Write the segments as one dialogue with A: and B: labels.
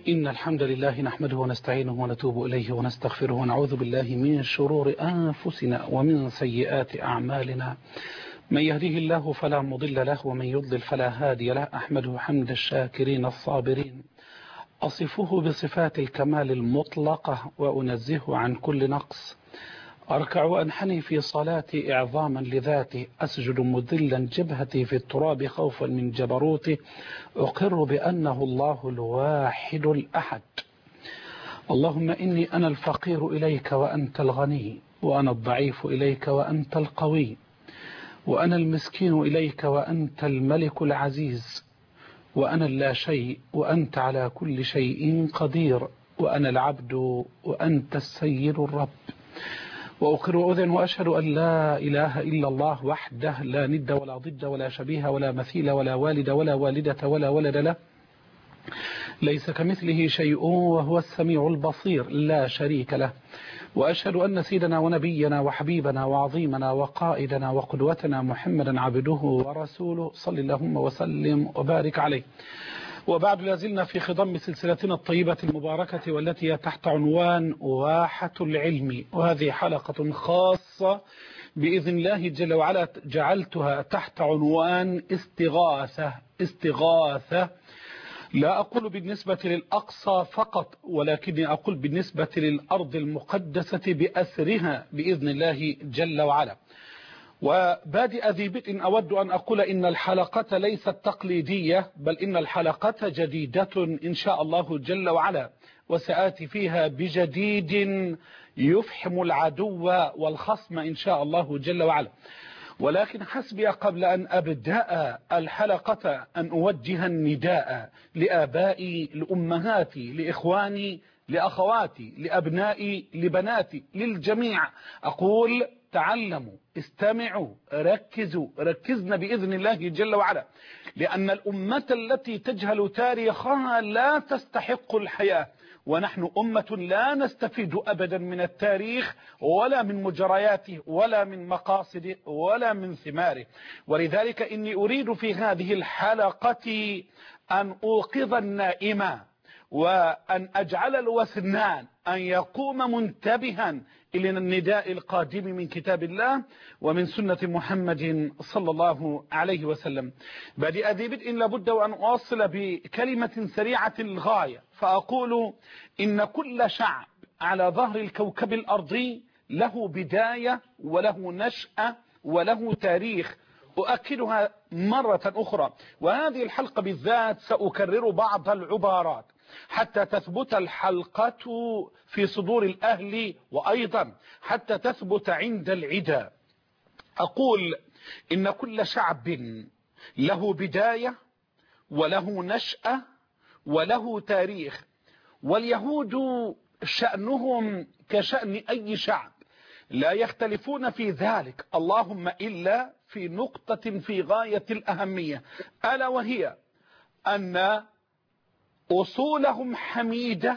A: إن الحمد لله نحمده ونستعينه ونتوب إليه ونستغفره ونعوذ بالله من شرور أنفسنا ومن سيئات أعمالنا. من يهده الله فلا مضل له ومن يضلل فلا هادي له. أحمده حمد الشاكرين الصابرين، أصفه بصفات الكمال المطلقة وأنزهه عن كل نقص. أركع وأنحني في صلاتي إعظاما لذاته، أسجد مذلا جبهتي في التراب خوفا من جبروته. أقر بأنه الله الواحد الأحد. اللهم إني أنا الفقير إليك وأنت الغني، وأنا الضعيف إليك وأنت القوي، وأنا المسكين إليك وأنت الملك العزيز، وأنا اللا شيء وأنت على كل شيء قدير، وأنا العبد وأنت السيد الرب. وأقر وأذن وأشهد أن لا إله إلا الله وحده لا ند ولا ضد ولا شبيه ولا مثيل ولا والد ولا والدة ولا ولد له، ليس كمثله شيء وهو السميع البصير لا شريك له. وأشهد أن سيدنا ونبينا وحبيبنا وعظيمنا وقائدنا وقدوتنا محمدا عبده ورسوله، صلى اللهم وسلم وبارك عليه. وبعد لازلنا في خضم سلسلتنا الطيبة المباركة والتي تحت عنوان واحة العلم، وهذه حلقة خاصة بإذن الله جل وعلا جعلتها تحت عنوان استغاثة. لا أقول بالنسبة للأقصى فقط، ولكني أقول بالنسبة للأرض المقدسة بأسرها بإذن الله جل وعلا. وبادئ ذي بدء أود أن أقول إن الحلقة ليست تقليدية، بل إن الحلقة جديدة إن شاء الله جل وعلا، وسآتي فيها بجديد يفحم العدو والخصم إن شاء الله جل وعلا. ولكن حسبي قبل أن أبدأ الحلقة أن أوجه النداء لآبائي لأمهاتي لإخواني لأخواتي لأبنائي لبناتي للجميع. أقول تعلموا، استمعوا، ركزنا بإذن الله جل وعلا، لأن الأمة التي تجهل تاريخها لا تستحق الحياة، ونحن أمة لا نستفيد أبدا من التاريخ ولا من مجرياته ولا من مقاصده ولا من ثماره. ولذلك إني أريد في هذه الحلقة أن أوقظ النائم، وأن أجعل الوثنان أن يقوم منتبها إلى النداء القادم من كتاب الله ومن سنة محمد صلى الله عليه وسلم. بادئ ذي بدء لابد وأن أواصل بكلمة سريعة للغاية، فأقول إن كل شعب على ظهر الكوكب الأرضي له بداية وله نشأة وله تاريخ. أؤكدها مرة أخرى، وهذه الحلقة بالذات سأكرر بعض العبارات حتى تثبت الحلقة في صدور الأهل، وأيضا حتى تثبت عند العدا. أقول إن كل شعب له بداية وله نشأة وله تاريخ، واليهود شأنهم كشأن أي شعب، لا يختلفون في ذلك، اللهم إلا في نقطة في غاية الأهمية، ألا وهي أن أصولهم حميدة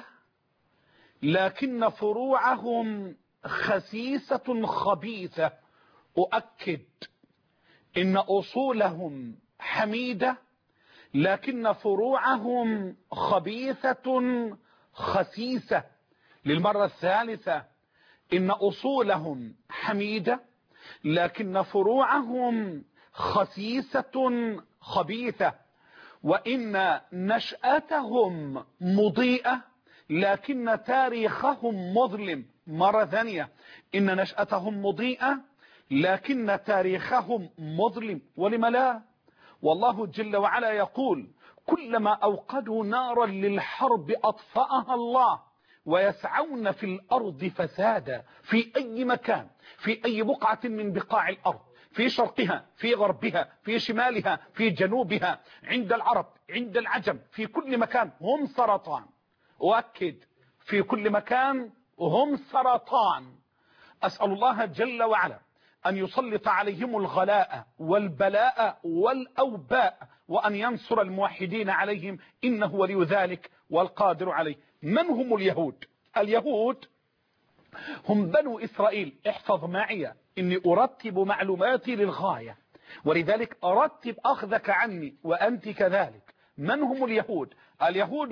A: لكن فروعهم خسيسة خبيثة. أؤكد إن أصولهم حميدة لكن فروعهم خبيثة خسيسة. للمرة الثالثة، إن أصولهم حميدة لكن فروعهم خسيسة خبيثة. وإن نشأتهم مضيئة لكن تاريخهم مظلم. مرة ثانية، إن نشأتهم مضيئة لكن تاريخهم مظلم. ولم لا؟ والله جل وعلا يقول: كلما أوقدوا نارا للحرب أطفأها الله ويسعون في الأرض فسادا. في أي مكان، في أي بقعة من بقاع الأرض، في شرقها، في غربها، في شمالها، في جنوبها، عند العرب، عند العجم، في كل مكان هم سرطان. أؤكد: في كل مكان هم سرطان. أسأل الله جل وعلا أن يسلط عليهم الغلاء والبلاء والأوباء، وأن ينصر الموحدين عليهم، إنه ولي ذلك والقادر عليه. من هم اليهود؟ اليهود هم بنو إسرائيل. احفظ معي إني أرتب معلوماتي للغاية، ولذلك أرتب أخذك عني وأنت كذلك. من هم اليهود؟ اليهود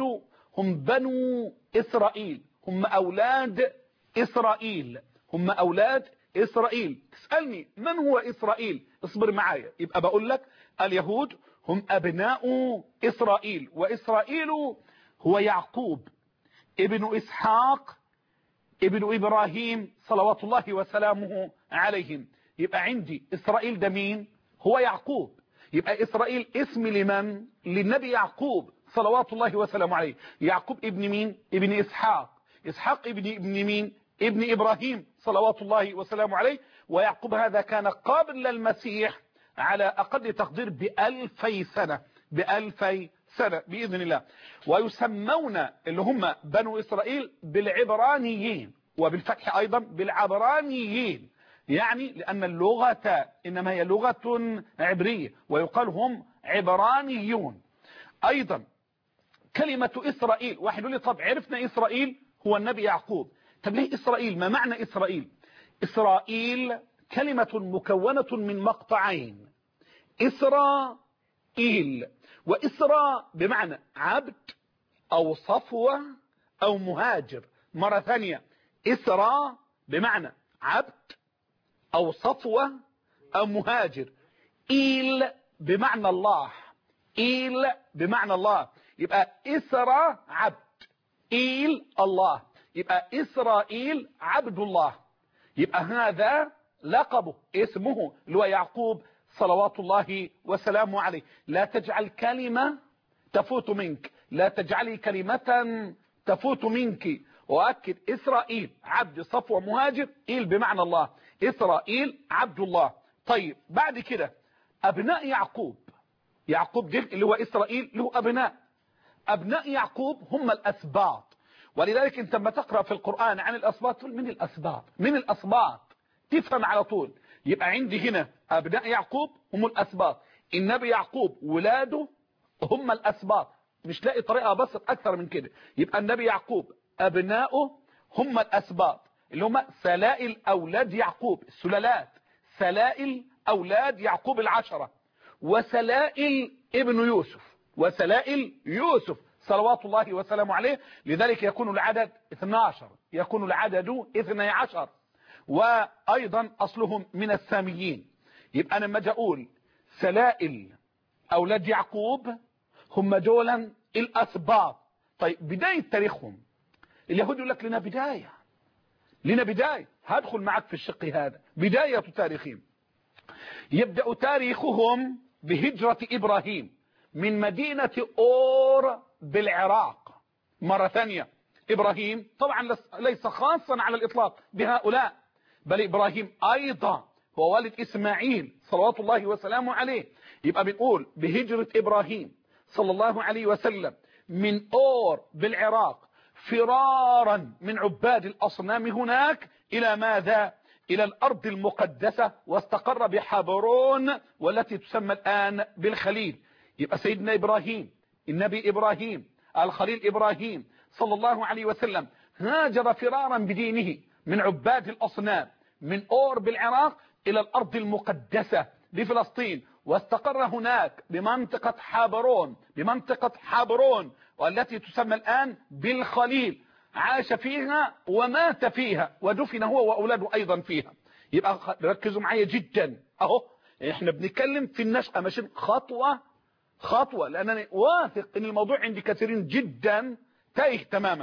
A: هم بنو إسرائيل، هم أولاد إسرائيل، هم أولاد إسرائيل. تسألني من هو إسرائيل؟ اصبر معايا. يبقى بقول لك اليهود هم أبناء إسرائيل، وإسرائيل هو يعقوب ابن إسحاق ابن إبراهيم صلوات الله وسلامه عليهم. يبقى عندي إسرائيل ده مين؟ هو يعقوب. يبقى إسرائيل اسم لمن؟ للنبي يعقوب صلوات الله وسلامه عليه. يعقوب ابن مين؟ ابن إسحاق. إسحاق ابن مين؟ ابن إبراهيم صلوات الله وسلامه عليه. ويعقوب هذا كان قبل المسيح على أقل تقدير ب2000 سنة، ب2000 سنة بإذن الله. ويسمون اللي هم بنو إسرائيل بالعبرانيين، وبالفتح أيضا بالعبرانيين، يعني لأن اللغة إنما هي لغة عبرية، ويقال هم عبرانيون. أيضا كلمة إسرائيل، واحد يقول لي طب عرفنا إسرائيل هو النبي يعقوب، طب ليه إسرائيل؟ ما معنى إسرائيل؟ إسرائيل كلمة مكونة من مقطعين، إسرائيل، وإسراء بمعنى عبد أو صفوة أو مهاجر. مرة ثانية، إسراء بمعنى عبد أو صفوة أو مهاجر. إيل بمعنى الله، إيل بمعنى الله. يبقى إسراء عبد، إيل الله، يبقى إسرائيل عبد الله. يبقى هذا لقبه، اسمه اللي هو يعقوب صلوات الله وسلامه عليه. لا تجعل كلمة تفوت منك، لا تجعلي كلمة تفوت منك. وأكد إسرائيل عبد صفوة مهاجر، إيل بمعنى الله، إسرائيل عبد الله. طيب بعد كده أبناء يعقوب، يعقوب ده اللي هو إسرائيل له أبناء، أبناء يعقوب هم الأسباط. ولذلك أنت لما تقرأ في القرآن عن الأسباط تقول من الأسباط، من الأسباط، تفهم على طول. يبقى عندي هنا أبناء يعقوب هم الأسباط، النبي يعقوب ولاده هم الأسباط، مش لاقي طريقة أبسط أكثر من كده. يبقى النبي يعقوب أبناؤه هم الأسباط اللي هم سلائل أولاد يعقوب، السلالات، سلائل أولاد يعقوب 10، وسلائل ابن يوسف، وسلائل يوسف صلوات الله وسلامه عليه. لذلك يكون العدد 12، يكون العدد 12. وأيضا أصلهم من الساميين. يبقى أنا لما أجي أقول سلائل أولاد يعقوب هم دولا الأسباط. طيب بداية تاريخهم، اليهود يقول لك لنا بداية، لنا بداية. هدخل معك في الشق هذا. بداية تاريخهم، يبدأ تاريخهم بهجرة إبراهيم من مدينة أور بالعراق. مرة ثانية، إبراهيم طبعا ليس خاصا على الإطلاق بهؤلاء، بل إبراهيم أيضا هو والد إسماعيل صلوات الله وسلامه عليه. يبقى بنقول بهجرة إبراهيم صلى الله عليه وسلم من أور بالعراق فرارا من عباد الأصنام هناك إلى ماذا؟ إلى الأرض المقدسة، واستقر بحبرون والتي تسمى الآن بالخليل. يبقى سيدنا إبراهيم، النبي إبراهيم، الخليل إبراهيم صلى الله عليه وسلم هاجر فرارا بدينه من عباد الأصنام من أور بالعراق إلى الأرض المقدسة بفلسطين، واستقر هناك بمنطقة حبرون، بمنطقة حبرون والتي تسمى الآن بالخليل. عاش فيها ومات فيها ودفن هو وأولاده أيضا فيها. يبقى ركزوا معايا جدا، أهو احنا بنتكلم في النشأة ماشي خطوة خطوة، لأنني واثق ان الموضوع عندي كثيرين جدا تايه تماما.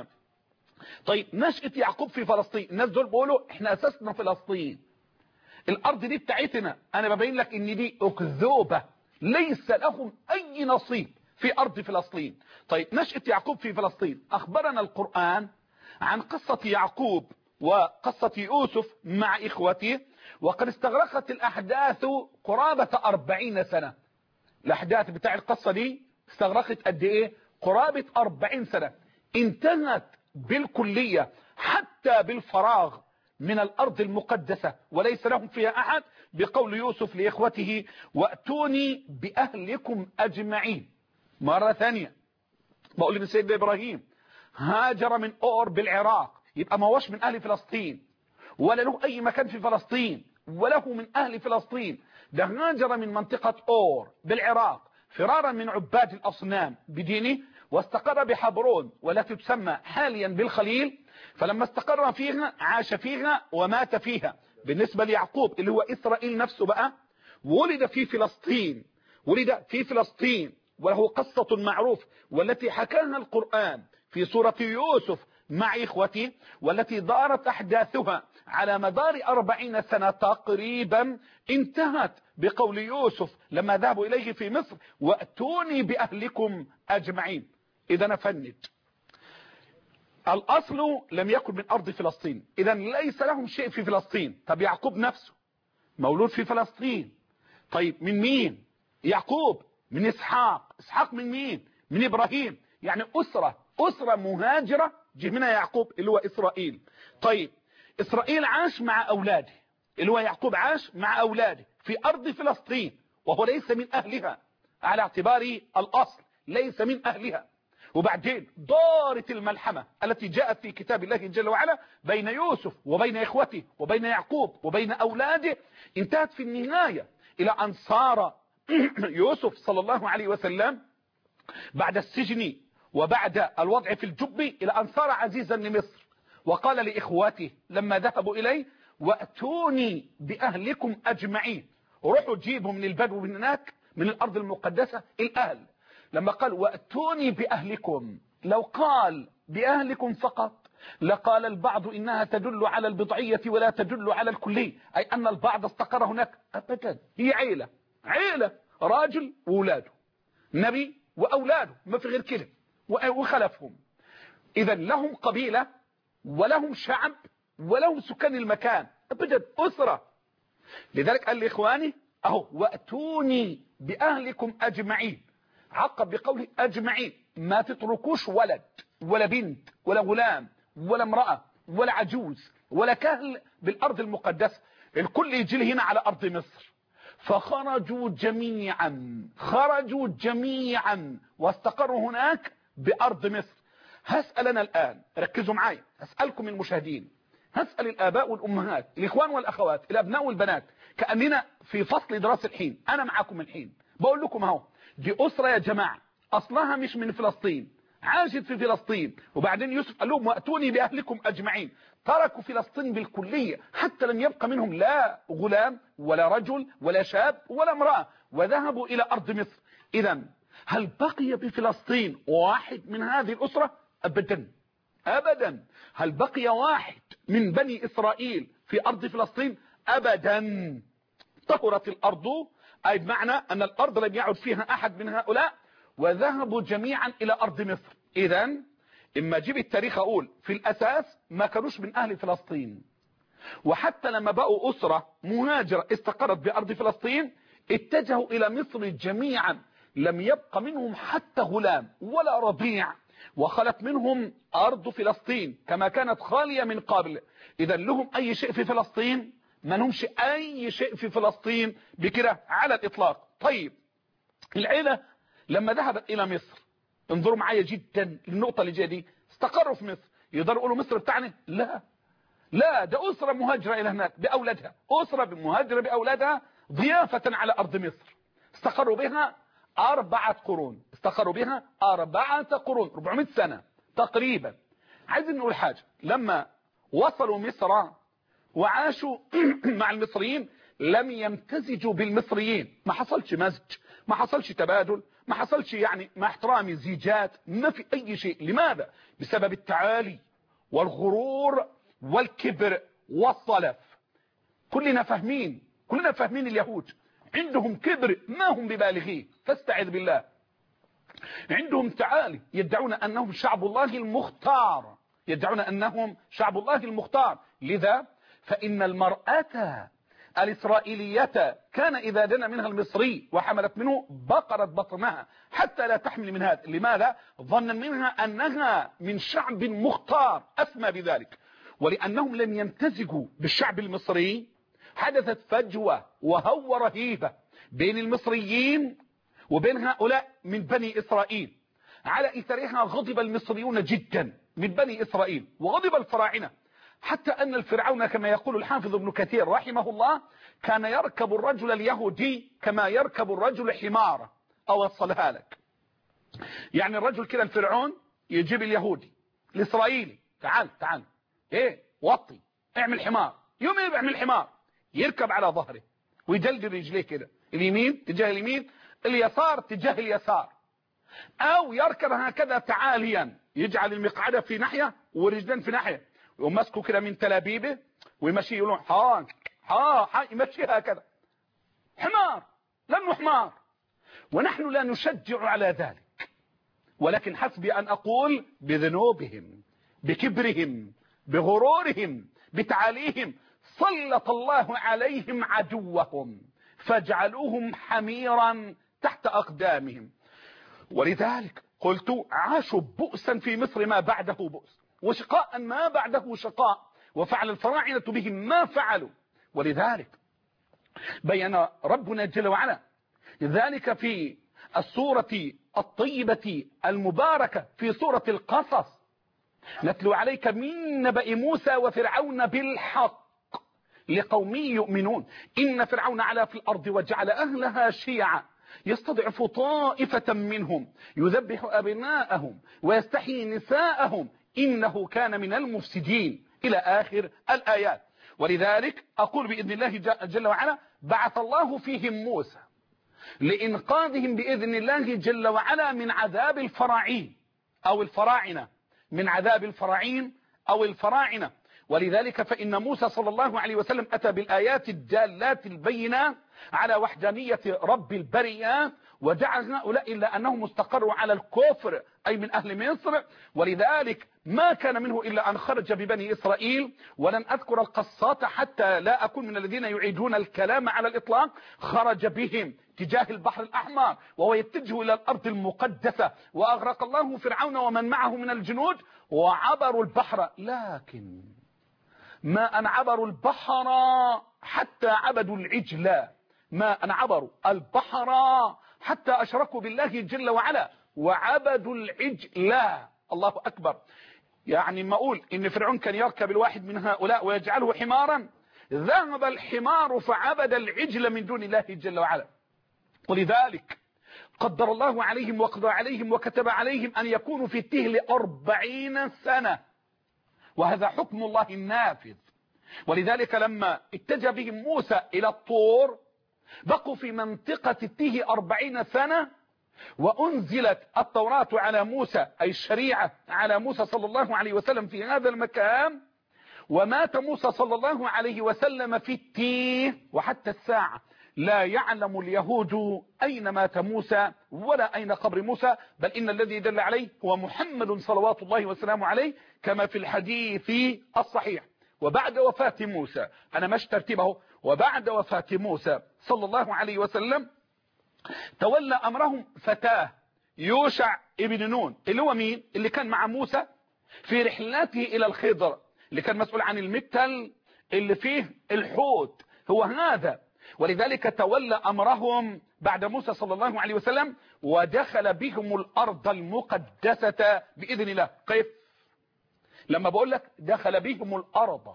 A: طيب نشأة يعقوب في فلسطين، الناس دول بيقولوا احنا أساسنا فلسطين، الأرض دي بتاعتنا. أنا ببين لك ان دي أكذوبة، ليس لهم أي نصيب في أرض فلسطين. طيب نشأة يعقوب في فلسطين، أخبرنا القرآن عن قصة يعقوب وقصة يوسف مع إخوته، وقد استغرقت الأحداث قرابة 40 سنة. الأحداث بتاع القصة دي استغرقت قد إيه؟ قرابة 40 سنة. انتهت بالكلية حتى بالفراغ من الأرض المقدسة وليس لهم فيها أحد، بقول يوسف لإخوته وأتوني بأهلكم أجمعين. مرة ثانية بقول لي سيدنا إبراهيم هاجر من أور بالعراق، يبقى ما هوش من أهل فلسطين ولا له أي مكان في فلسطين وله من أهل فلسطين، ده هاجر من منطقة أور بالعراق فرارا من عباد الأصنام بدينه، واستقر بحبرون والتي تسمى حاليا بالخليل. فلما استقر فيها عاش فيها ومات فيها. بالنسبة ليعقوب اللي هو إسرائيل نفسه بقى، ولد في فلسطين وله قصة معروف والتي حكاها القرآن في سورة يوسف مع إخوته، والتي دارت أحداثها على مدار 40 سنة تقريبا، انتهت بقول يوسف لما ذهبوا إليه في مصر: وأتوني بأهلكم أجمعين. إذا نفند الأصل لم يكن من أرض فلسطين، إذا ليس لهم شيء في فلسطين. طب يعقوب نفسه مولود في فلسطين، طيب من مين؟ يعقوب من إسحاق من مين؟ من إبراهيم. يعني أسرة مهاجرة جه منها يعقوب اللي هو إسرائيل. طيب إسرائيل عاش مع أولاده، اللي هو يعقوب عاش مع أولاده في أرض فلسطين، وهو ليس من أهلها على اعتبار الأصل، ليس من أهلها. وبعدين دارت الملحمة التي جاءت في كتاب الله جل وعلا بين يوسف وبين إخوته وبين يعقوب وبين أولاده، انتهت في النهاية إلى أن صار يوسف صلى الله عليه وسلم بعد السجن وبعد الوضع في الجب إلى أن صار عزيزا لمصر، وقال لإخواته لما ذهبوا إليه: وأتوني بأهلكم أجمعين. روحوا جيبوا من البدو من هناك من الأرض المقدسة الأهل. لما قال وأتوني بأهلكم، لو قال بأهلكم فقط لقال البعض إنها تدل على البضعية ولا تدل على الكلية، أي أن البعض استقر هناك. أبدا، هي عيلة راجل وأولاده، نبي وأولاده، ما في غير كده وخلفهم. إذا لهم قبيلة ولهم شعب ولهم سكان المكان، أبدا أسرة. لذلك قال لإخواني أهو: وأتوني بأهلكم أجمعين. عقب بقوله أجمعين، ما تتركوش ولد ولا بنت ولا غلام ولا امرأة ولا عجوز ولا كهل بالأرض المقدسة، الكل يجي هنا على أرض مصر. فخرجوا جميعا واستقروا هناك بأرض مصر. هسأل أنا الآن، ركزوا معايا، هسألكم المشاهدين، هسأل الآباء والأمهات، الإخوان والأخوات، الأبناء والبنات، كأننا في فصل دراسة الحين، أنا معكم الحين بقول لكم اهو: دي أسرة يا جماعة أصلها مش من فلسطين، عاشت في فلسطين، وبعدين يوسف قال لهم وأتوني بأهلكم أجمعين. تركوا فلسطين بالكلية، حتى لم يبقى منهم لا غلام ولا رجل ولا شاب ولا امرأة، وذهبوا إلى أرض مصر. إذا هل بقي بفلسطين واحد من هذه الأسرة؟ أبدا. هل بقي واحد من بني إسرائيل في أرض فلسطين؟ أبدا. طهرت الأرض، أي بمعنى أن الأرض لم يعد فيها أحد من هؤلاء، وذهبوا جميعا إلى أرض مصر. إذا إما جيب التاريخ أقول في الأساس ما كانوش من أهل فلسطين، وحتى لما بقوا أسرة مهاجرة استقرت بأرض فلسطين اتجهوا إلى مصر جميعا، لم يبق منهم حتى غلام ولا رضيع، وخلت منهم أرض فلسطين كما كانت خالية من قبل. إذا لهم أي شيء في فلسطين؟ ما لهمش أي شيء في فلسطين بكده على الإطلاق. طيب العيلة لما ذهبت إلى مصر، انظروا معايا جدا للنقطة اللي جايه دي، استقروا في مصر. يقدروا يقولوا مصر بتاعنا؟ لا، ده أسرة مهاجرة إلى هناك بأولادها، أسرة مهاجرة بأولادها ضيافة على أرض مصر. استقروا بها 4 قرون، 400 سنة تقريبا. عايزين نقول حاجة: لما وصلوا مصر وعاشوا مع المصريين لم يمتزجوا بالمصريين، ما حصلش مزج، ما حصلش تبادل، ما حصلش يعني مع احترامي زيجات، ما في أي شيء. لماذا؟ بسبب التعالي والغرور والكبر والصلف. كلنا فاهمين اليهود عندهم كبر ما هم ببالغيه، فاستعذ بالله. عندهم تعالي، يدعون أنهم شعب الله المختار، لذا فإن المرأة الإسرائيلية كان إذا دنا منها المصري وحملت منه بقرت بطنها حتى لا تحمل من هذا. لماذا؟ ظنا منها أنها من شعب مختار، أسمى بذلك. ولأنهم لم يمتزجوا بالشعب المصري حدثت فجوة وهوة رهيبة بين المصريين وبين هؤلاء من بني إسرائيل. على إثرها غضب المصريون جدا من بني إسرائيل، وغضب الفراعنة، حتى أن الفرعون كما يقول الحافظ ابن كثير رحمه الله كان يركب الرجل اليهودي كما يركب الرجل حمارة. أو أوصلها لك، يعني الرجل كده الفرعون يجيب اليهودي الإسرائيلي، تعال تعال ايه وطي اعمل حمار، يوم يعمل حمار يركب على ظهره ويجلد رجليه كده، اليمين تجاه اليمين اليسار تجاه اليسار، او يركب هكذا تعاليا يجعل المقعدة في ناحية ورجلين في ناحية ومسكه كده من تلابيبه ويمشي يقولون ها يمشي هكذا حمار، لانه حمار. ونحن لا نشجع على ذلك، ولكن حسبي ان اقول بذنوبهم بكبرهم بغرورهم بتعاليهم سلط الله عليهم عدوهم فاجعلوهم حميرا تحت اقدامهم. ولذلك قلت عاشوا بؤسا في مصر ما بعده بؤس، وشقاء ما بعده شقاء، وفعل الفراعنة بهم ما فعلوا. ولذلك بين ربنا جل وعلا ذلك في السورة الطيبة المباركة في سورة القصص: نتلو عليك من نبأ موسى وفرعون بالحق لقوم يؤمنون إن فرعون علا في الأرض وجعل أهلها شيعا يستضعف طائفة منهم يذبح أبناءهم ويستحيي نساءهم إنه كان من المفسدين إلى آخر الآيات. ولذلك أقول بإذن الله جل وعلا بعث الله فيهم موسى لإنقاذهم بإذن الله جل وعلا من عذاب الفراعين أو الفراعنة، من عذاب الفراعين أو الفراعنة. ولذلك فإن موسى صلى الله عليه وسلم أتى بالآيات الدالات البينة على وحدانية رب البريات، وجعل هؤلاء إلا أنهم استقروا على الكفر أي من أهل مصر. ولذلك ما كان منه إلا أن خرج ببني إسرائيل، ولن أذكر القصات حتى لا أكون من الذين يعيدون الكلام على الإطلاق. خرج بهم تجاه البحر الأحمر وهو يتجه إلى الأرض المقدسة، وأغرق الله فرعون ومن معه من الجنود وعبروا البحر، لكن ما أن عبروا البحر حتى عبدوا العجل، ما أن عبروا البحر حتى أشركوا بالله جل وعلا وعبدوا العجل. الله أكبر. يعني ما أقول إن فرعون كان يركب الواحد من هؤلاء ويجعله حمارا، ذهب الحمار فعبد العجل من دون الله جل وعلا. ولذلك قدر الله عليهم وقضى عليهم وكتب عليهم أن يكونوا في التهل 40 سنة، وهذا حكم الله النافذ. ولذلك لما اتجه بهم موسى إلى الطور بقوا في منطقة التيه 40 سنة، وأنزلت التوراة على موسى أي الشريعة على موسى صلى الله عليه وسلم في هذا المكان، ومات موسى صلى الله عليه وسلم في التيه. وحتى الساعة لا يعلم اليهود أين مات موسى ولا أين قبر موسى، بل إن الذي دل عليه هو محمد صلوات الله وسلامه عليه كما في الحديث الصحيح. وبعد وفاة موسى، أنا مش ترتيبه، وبعد وفاة موسى صلى الله عليه وسلم تولى أمرهم فتاه يوشع ابن نون، اللي هو مين؟ اللي كان مع موسى في رحلته إلى الخضر، اللي كان مسؤول عن المتل اللي فيه الحوت، هو هذا. ولذلك تولى أمرهم بعد موسى صلى الله عليه وسلم ودخل بهم الأرض المقدسة بإذن الله. كيف؟ لما بقول لك دخل بهم الأرض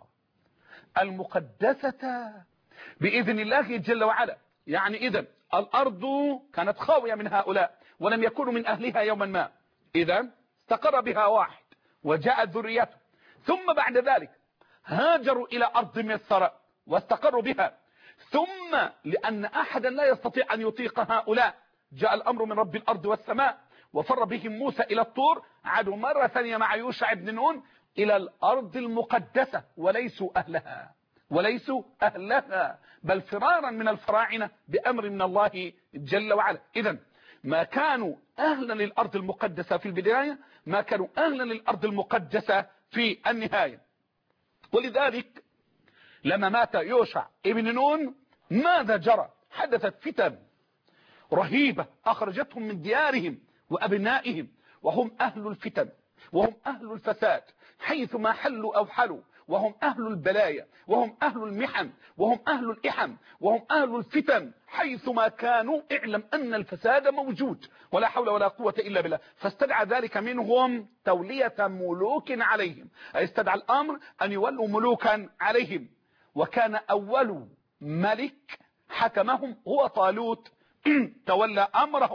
A: المقدسة بإذن الله جل وعلا، يعني إذن الأرض كانت خاوية من هؤلاء ولم يكونوا من أهلها يوما ما، إذن استقر بها واحد وجاءت ذريته، ثم بعد ذلك هاجروا إلى أرض مصر واستقروا بها، ثم لأن أحدا لا يستطيع أن يطيق هؤلاء جاء الأمر من رب الأرض والسماء وفر بهم موسى إلى الطور، عادوا مرة ثانية مع يوشع بن نون إلى الأرض المقدسة وليسوا أهلها بل فرارا من الفراعنة بأمر من الله جل وعلا. إذن ما كانوا أهلا للأرض المقدسة في البداية، ما كانوا أهلا للأرض المقدسة في النهاية. ولذلك لما مات يوشع ابن نون ماذا جرى؟ حدثت فتن رهيبة أخرجتهم من ديارهم وأبنائهم، وهم أهل الفتن وهم أهل الفساد حيث ما حلوا أو حلوا، وهم أهل البلايا وهم أهل المحن وهم أهل الإحن وهم أهل الفتن حيث ما كانوا. اعلم أن الفساد موجود ولا حول ولا قوة إلا بالله. فاستدعى ذلك منهم تولية ملوك عليهم، أي استدعى الأمر أن يولوا ملوكا عليهم. وكان أول ملك حكمهم هو طالوت تولى أمرهم،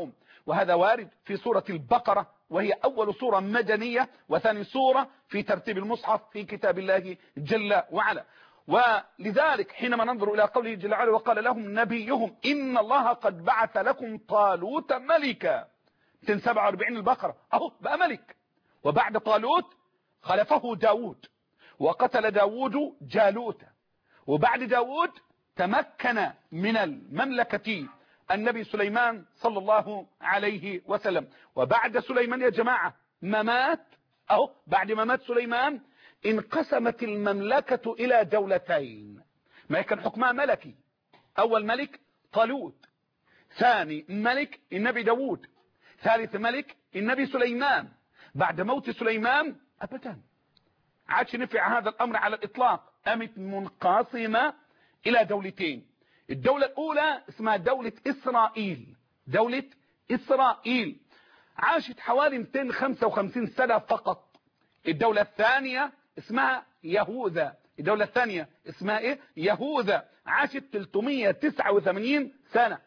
A: وهذا وارد في سورة البقرة، وهي أول سورة مدنية وثاني سورة في ترتيب المصحف في كتاب الله جل وعلا. ولذلك حينما ننظر إلى قوله جل وعلا وقال لهم نبيهم إن الله قد بعث لكم طالوت ملكا، 247 البقرة أهو بقى ملك. وبعد طالوت خلفه داود، وقتل داود جالوت. وبعد داود تمكن من المملكة النبي سليمان صلى الله عليه وسلم. وبعد سليمان يا جماعة ما مات، أهو بعد ما مات سليمان انقسمت المملكة إلى دولتين، ما كان حكمها ملكي. أول ملك طالوت، ثاني ملك النبي داود، ثالث ملك النبي سليمان. بعد موت سليمان أبدا عادش نفع هذا الأمر على الإطلاق، قامت منقسمة إلى دولتين. الدولة الأولى اسمها دولة إسرائيل، دولة إسرائيل عاشت حوالي 255 سنة فقط. الدولة الثانية اسمها يهوذا، الدولة الثانية اسمها إيه؟ يهوذا، عاشت 389 سنة،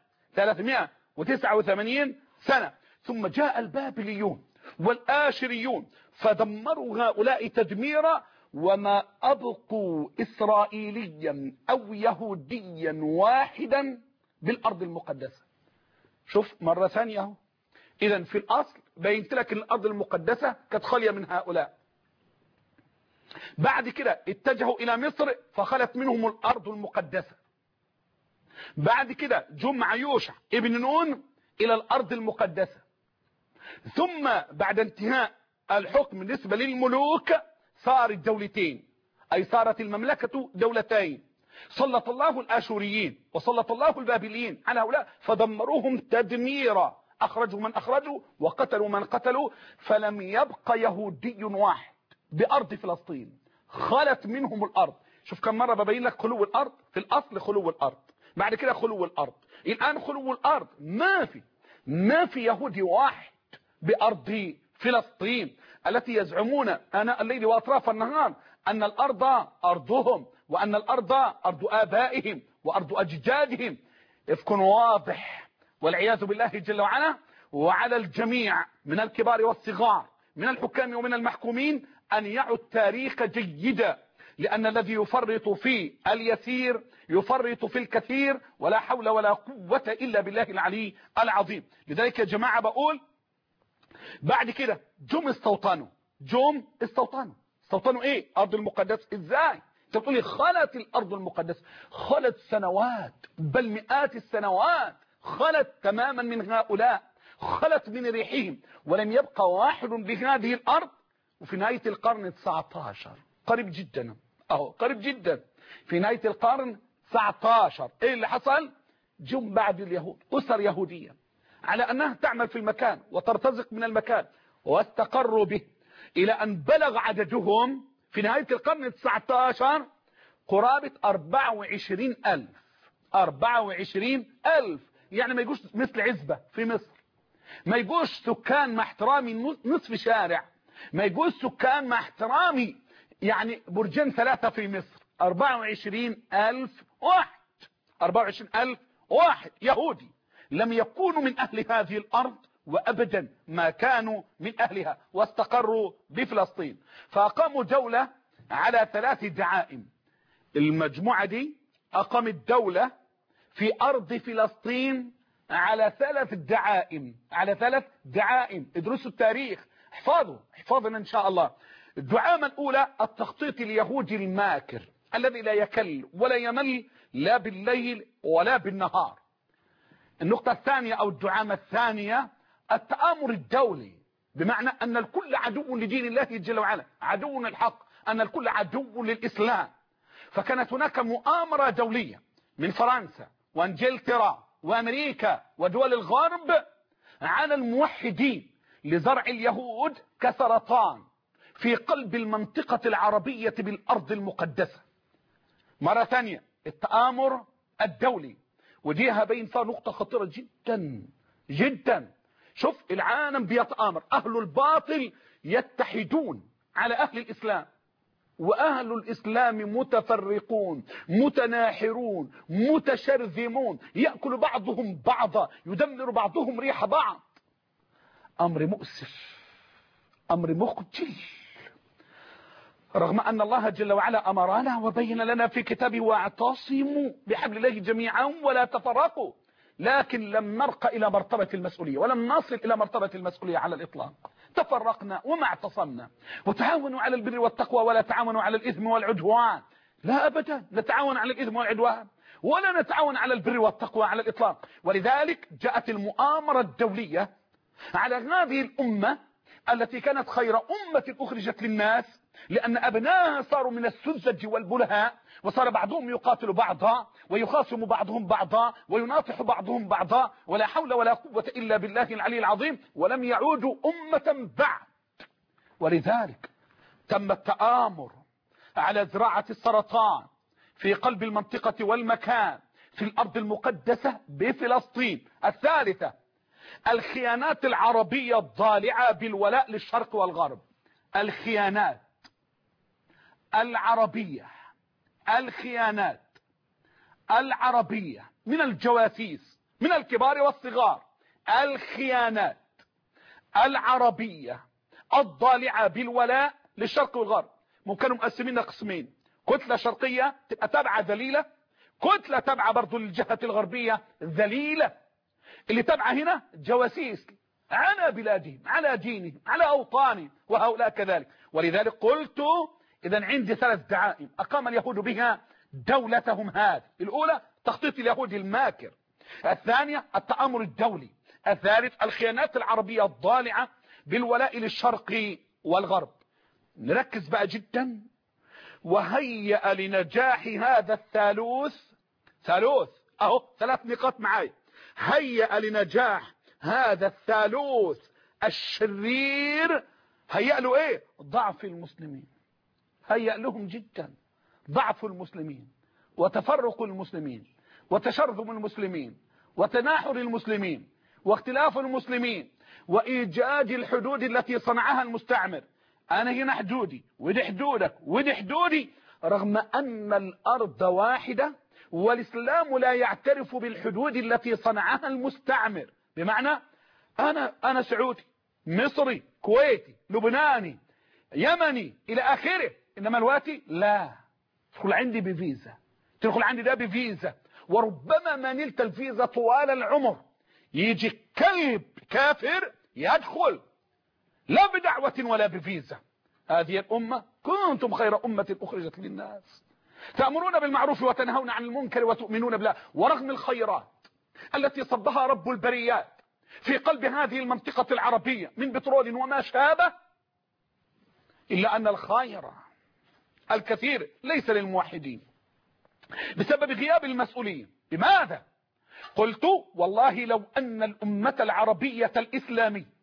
A: 389 سنة. ثم جاء البابليون والآشريون فدمروا هؤلاء تدميرا، وما أبقوا إسرائيليا أو يهوديا واحدا بالأرض المقدسة. شوف مرة ثانية، إذن في الأصل بينت لك الأرض المقدسة كانت خالية من هؤلاء. بعد كده اتجهوا إلى مصر فخلت منهم الأرض المقدسة. بعد كده جمع يوشع ابن نون إلى الأرض المقدسة. ثم بعد انتهاء الحكم بالنسبة للملوك صارت دولتين، أي صارت المملكة دولتين. سلط الله الآشوريين وسلط الله البابليين على هؤلاء فدمروهم تدميرا، أخرجوا من أخرجوا وقتلوا من قتلوا، فلم يبق يهودي واحد بأرض فلسطين، خلت منهم الأرض. شوف كم مرة ببين لك خلو الأرض، في الأصل خلو الأرض، بعد كده خلو الأرض، الآن خلو الأرض. ما في يهودي واحد بأرض فلسطين التي يزعمون آناء الليل وأطراف النهار أن الأرض أرضهم، وأن الأرض أرض آبائهم وأرض أجدادهم. إفك واضح والعياذ بالله جل وعلا. وعلى الجميع من الكبار والصغار من الحكام ومن المحكومين أن يعوا التاريخ جيدا، لأن الذي يفرط في اليسير يفرط في الكثير، ولا حول ولا قوة إلا بالله العلي العظيم. لذلك يا جماعة بقول بعد كده جم استوطنوا ايه؟ أرض المقدسة. ازاي؟ انت بتقولي خلت الأرض المقدسة، خلت سنوات بل مئات السنوات، خلت تماما من هؤلاء، خلت من ريحهم، ولم يبقى واحد بهذه الأرض. وفي نهاية القرن 19 قريب جدا، قريب جدا، في نهاية القرن 19 ايه اللي حصل؟ جم بعد اليهود أسر يهودية على أنها تعمل في المكان وترتزق من المكان، واستقروا به إلى أن بلغ عددهم في نهاية القرن 19 قرابة 24,000. 24,000 يعني ما يجوش مثل عزبة في مصر، ما يجوش سكان مع احترامي نصف شارع، ما يجوش سكان مع احترامي يعني برجين 3 في مصر. 24,000 واحد، 24,000 واحد يهودي لم يكونوا من أهل هذه الأرض، وأبدا ما كانوا من أهلها، واستقروا بفلسطين. فأقاموا دولة على 3 دعائم. المجموعة دي أقامت دولة في أرض فلسطين على 3 دعائم، على 3 دعائم. ادرسوا التاريخ، احفظنا إن شاء الله. الدعامة الأولى التخطيط اليهودي الماكر الذي لا يكل ولا يمل لا بالليل ولا بالنهار. النقطة الثانية أو الدعامة الثانية التآمر الدولي، بمعنى أن الكل عدو لدين الله جل وعلا، عدو الحق، أن الكل عدو للإسلام. فكانت هناك مؤامرة دولية من فرنسا وانجلترا وأمريكا ودول الغرب على الموحدين لزرع اليهود كسرطان في قلب المنطقة العربية بالأرض المقدسة. مرة ثانية التآمر الدولي، ودي هبين فيها نقطة خطيرة جدا جدا. شوف العالم بيتآمر، أهل الباطل يتحدون على أهل الإسلام، وأهل الإسلام متفرقون متناحرون متشرذمون، يأكل بعضهم بعضا، يدمر بعضهم ريح بعض. أمر مؤسف، أمر مخجل، رغم أن الله جل وعلا أمرنا وبين لنا في كتابه واعتصموا بحبل الله جميعا ولا تفرقوا، لكن لم نرق إلى مرتبة المسؤولية ولم نصل إلى مرتبة المسؤولية على الإطلاق. تفرقنا وما اعتصمنا. وتعاونوا على البر والتقوى ولا تعاونوا على الإثم والعدوان. لا أبدا نتعاون على الإثم والعدوان ولا نتعاون على البر والتقوى على الإطلاق. ولذلك جاءت المؤامرة الدولية على هذه الأمة التي كانت خير أمة أخرجت للناس، لأن أبنائها صاروا من السذج والبلهاء، وصار بعضهم يقاتل بعضا ويخاصم بعضهم بعضا ويناطح بعضهم بعضا، ولا حول ولا قوة إلا بالله العلي العظيم، ولم يعودوا أمة بعد. ولذلك تم التآمر على زراعة السرطان في قلب المنطقة والمكان في الأرض المقدسة بفلسطين. الثالثة الخيانات العربية الضالعة بالولاء للشرق والغرب. الخيانات العربية، الخيانات العربية من الجواسيس من الكبار والصغار، الخيانات العربية الضالعة بالولاء للشرق والغرب. ممكن مقسمين قسمين: كتلة شرقية تبقى تابعة ذليلة، كتلة تابعة برضو للجهة الغربية ذليلة. اللي تابعة هنا جواسيس على بلادهم على دينهم على أوطانهم، وهؤلاء كذلك. ولذلك قلت إذا عندي 3 دعائم أقام اليهود بها دولتهم هذه: الأولى تخطيط اليهود الماكر، الثانية التآمر الدولي، الثالث الخيانات العربية الضالعة بالولاء للشرق والغرب. نركز بقى جدا. وهيأ لنجاح هذا ثالوث اهو 3 نقاط معايا. هيأ لنجاح هذا الثالوث الشرير، هيأ له ايه؟ ضعف المسلمين. هيأ لهم جدا ضعف المسلمين وتفرق المسلمين وتشرذم المسلمين وتناحر المسلمين واختلاف المسلمين وإيجاد الحدود التي صنعها المستعمر. أنا هنا حدودي ودي حدودك ودي حدودي، رغم أن الأرض واحدة والإسلام لا يعترف بالحدود التي صنعها المستعمر. بمعنى أنا سعودي مصري كويتي لبناني يمني إلى آخره، إنما الواتي لا تدخل عندي بفيزا، تدخل عندي ده بفيزا، وربما ما نلت الفيزا طوال العمر يجي كلب كافر يدخل لا بدعوة ولا بفيزا. هذه الأمة كنتم خير أمة أخرجت للناس تأمرون بالمعروف وتنهون عن المنكر وتؤمنون بالله. ورغم الخيرات التي صبها رب البريات في قلب هذه المنطقة العربية من بترول وما شابه، إلا أن الخير الكثير ليس للموحدين بسبب غياب المسؤولين. لماذا؟ قلت والله لو أن الأمة العربية الإسلامية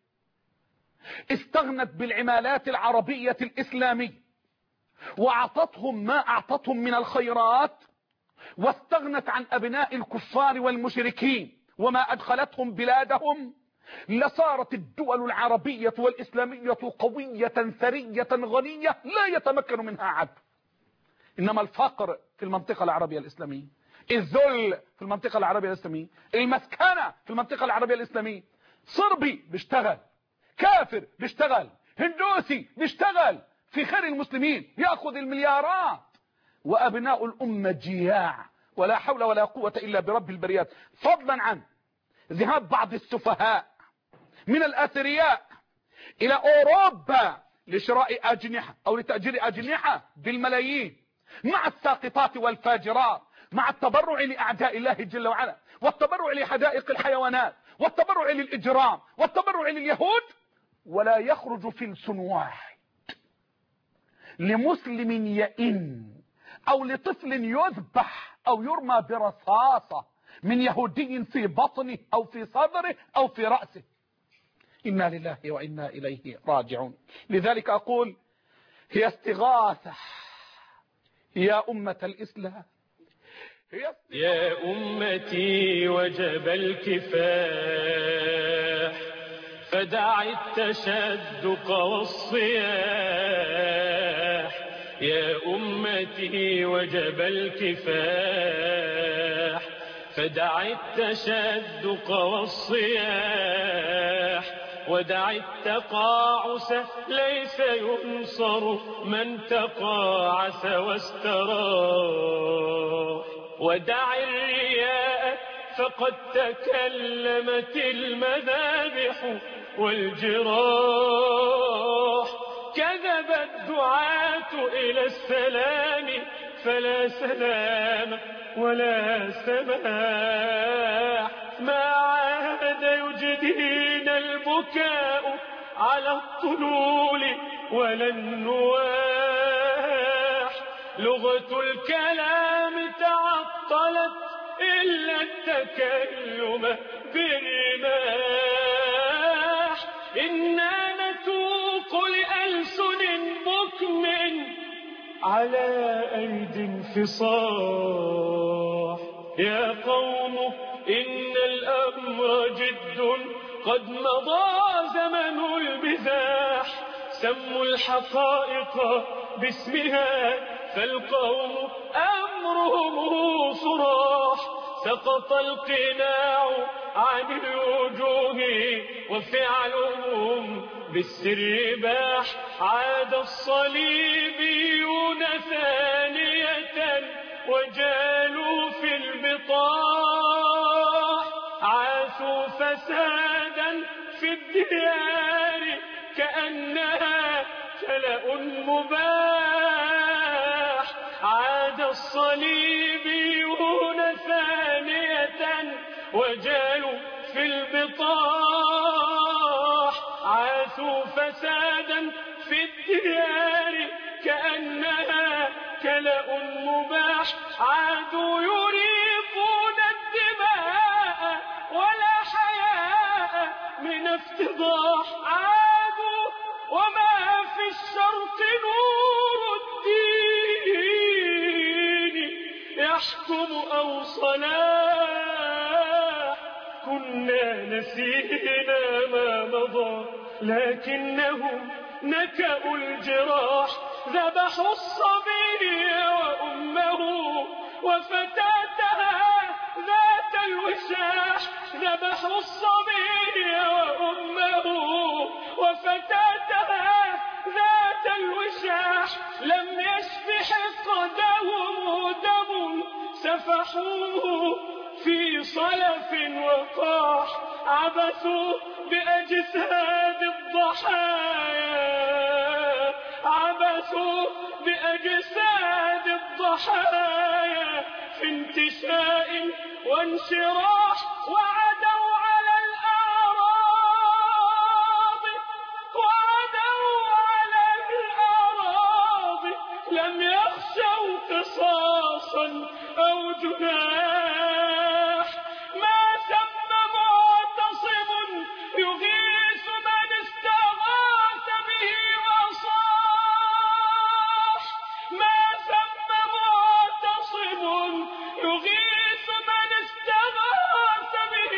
A: استغنت بالعمالات العربية الإسلامية وأعطتهم ما أعطتهم من الخيرات، واستغنت عن أبناء الكفار والمشركين وما أدخلتهم بلادهم، لصارت الدول العربية والإسلامية قوية ثرية غنية لا يتمكن منها عبد. إنما الفقر في المنطقة العربية الإسلامية، الذل في المنطقة العربية الإسلامية، المسكنة في المنطقة العربية الإسلامية. صربي بيشتغل، كافر بيشتغل، هندوسي بيشتغل في خير المسلمين يأخذ المليارات، وأبناء الأمة جياع ولا حول ولا قوة إلا برب البريات. فضلا عن ذهاب بعض السفهاء من الأثرياء إلى أوروبا لشراء أجنحة أو لتأجير أجنحة بالملايين، مع الساقطات والفاجرات، مع التبرع لأعداء الله جل وعلا، والتبرع لحدائق الحيوانات، والتبرع للإجرام، والتبرع لليهود. ولا يخرج فلس واحد لمسلم يئن أو لطفل يذبح أو يرمى برصاصة من يهودي في بطنه أو في صدره أو في رأسه. إنا لله وإنا إليه راجعون. لذلك أقول هي استغاثة يا أمة الإسلام،
B: يا أمتي وجب الكفاح، فدع التشدق والصياح. يا أمتي وجب الكفاح، فدع التشدق والصياح. ودع التقاعس ليس ينصر من تقاعس واستراح. ودع الرياء فقد تكلمت المذابح والجراح. كذب الدعاة إلى السلام فلا سلام ولا سماح. ما عاد يجدينا البكاء على الطلول ولا النواح. لغة الكلام تعطلت إلا التكلم بالرماح. إنا نتوق لألسن بكم على أيدي انفصاح. يا قوم إن الأمر جد قد مضى زمن البزاح. سموا الحقائق باسمها فالقوم أمرهم صراح. سقط القناع عن الوجوه وفعلهم بالسر باح. عاد الصليبيون ثانية وجالوا في البطاح. عاشوا فسادا في الديار كأنها كلأ مباح. عاد الصليبيون ثانية وجالوا في البطاح. عاشوا فسادا في الديار كأنها كلأ مباح. عادوا يريقون الدماء ولا حياء من افتضاح. عادوا وما في الشرق نور الدين يحكم أو صلاح. كنا نسينا ما مضى لكنهم نكأوا الجراح. ذبحوا الصبي وأمه وفتاتها ذات الوشاح. ذبحوا الصبي وأمه وفتاتها ذات الوشاح. لم يشف حقدهم دم سفحوه في صلف وقاح. عبثوا بأجساد الضحايا. عبثوا بأجساد الضحايا في انتشاء وانشراح. وعدوا على الأعراض. وعدوا على الأعراض. لم يخشوا قصاصا أو جناح. ما سم معتصم يغيث من استغاث به وصاح. ما سم معتصم يغيث من استغاث به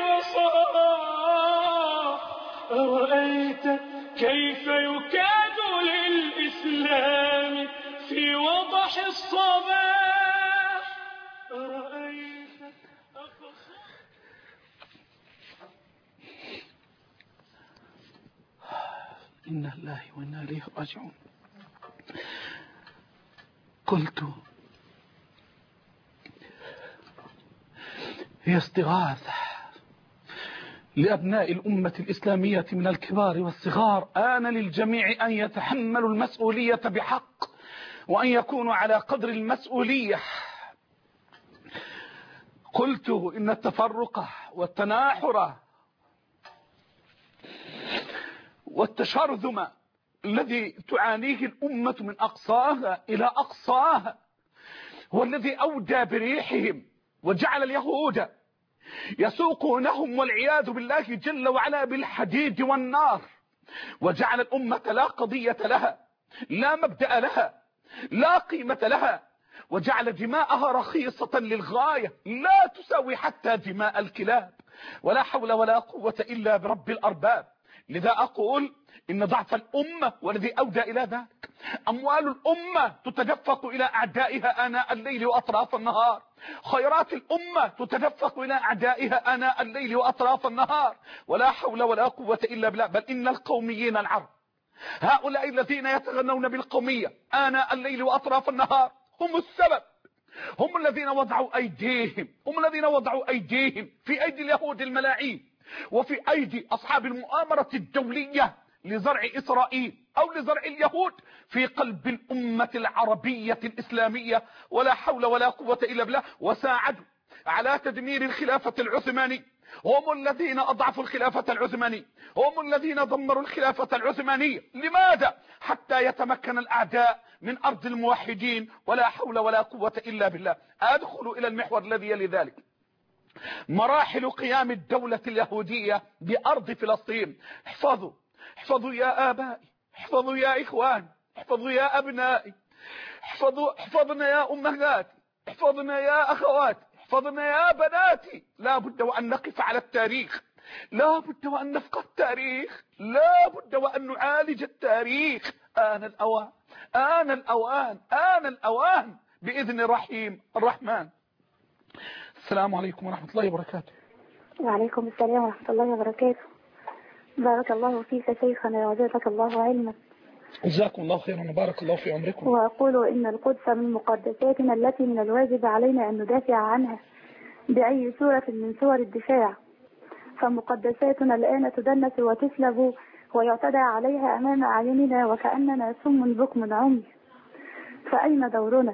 B: وصاح. أرأيت كيف يكاد للإسلام في وضح الصباح. أرأيت
A: إنا لله وإنا إليه راجعون. قلت هي استغاثة لأبناء الأمة الإسلامية من الكبار والصغار. آن للجميع أن يتحملوا المسؤولية بحق وأن يكونوا على قدر المسؤولية. قلت إن التفرق والتناحر والتشرذم الذي تعانيه الأمة من أقصاها إلى أقصاها هو الذي أودى بريحهم وجعل اليهود يسوقونهم والعياذ بالله جل وعلا بالحديد والنار. وجعل الأمة لا قضية لها، لا مبدأ لها، لا قيمة لها. وجعل دماءها رخيصة للغاية لا تساوي حتى دماء الكلاب. ولا حول ولا قوة إلا برب الأرباب. لذا أقول إن ضعف الأمة والذي أودى إلى ذلك. أموال الأمة تتدفق إلى أعدائها آناء الليل وأطراف النهار، خيرات الأمة تتدفق إلى أعدائها آناء الليل وأطراف النهار، ولا حول ولا قوة إلا بالله. بل إن القوميين العرب هؤلاء الذين يتغنون بالقومية آناء الليل وأطراف النهار هم السبب، هم الذين وضعوا أيديهم في أيدي اليهود الملاعين وفي أيدي أصحاب المؤامرة الدولية لزرع إسرائيل أو لزرع اليهود في قلب الأمة العربية الإسلامية، ولا حول ولا قوة إلا بالله. وساعدوا على تدمير الخلافة العثمانية، هم الذين أضعفوا الخلافة العثمانية، هم الذين دمروا الخلافة العثمانية. لماذا؟ حتى يتمكن الأعداء من أرض الموحدين، ولا حول ولا قوة إلا بالله. أدخل إلى المحور الذي يلي ذلك، مراحل قيام الدولة اليهودية بأرض فلسطين. احفظوا يا آبائي، احفظوا يا إخوان، احفظوا يا أبنائي، احفظنا يا أمهاتي، احفظنا يا أخواتي، احفظنا يا بناتي. لا بد وأن نقف على التاريخ، لا بد وأن نفقه التاريخ، لا بد وأن نعالج التاريخ. آن الأوان بإذن الرحيم الرحمن. السلام عليكم ورحمة الله وبركاته.
C: وعليكم السلام ورحمة الله وبركاته. بارك الله فيك شيخنا وزادك الله علما.
A: جزاكم الله خيرا وبارك الله في عمركم.
C: وأقول إن القدس من مقدساتنا التي من الواجب علينا أن ندافع عنها بأي صورة من صور الدفاع، فمقدساتنا الآن تدنس وتسلب ويعتدى عليها أمام أعيننا وكأننا سم بكم عمي. فأين دورنا؟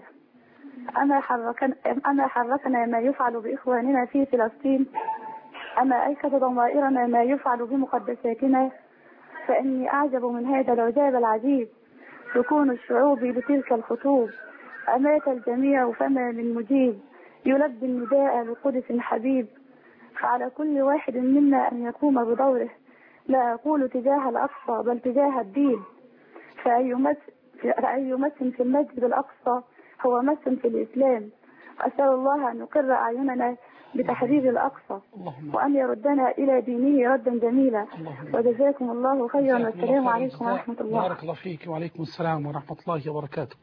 C: أما حركنا ما يفعل بإخواننا في فلسطين؟ أما أيقظ ضمائرنا ما يفعل بمقدساتنا؟ فإني أعجب من هذا العجاب العجيب. ركون الشعوب لتلك الخطوب، أمات الجميع فما من مجيب يلبي النداء لقدس حبيب. فعلى كل واحد منا أن يقوم بدوره، لا أقول تجاه الأقصى بل تجاه الدين. فأي مس في المسجد الأقصى هو مس في الإسلام. أسأل الله أن يقر أعيننا بتحرير الأقصى وأن يردنا إلى دينه ردا جميلا. وجزاكم الله خيرا والسلام عليكم ورحمة الله.
A: بارك الله فيك وعليكم السلام ورحمة الله وبركاته.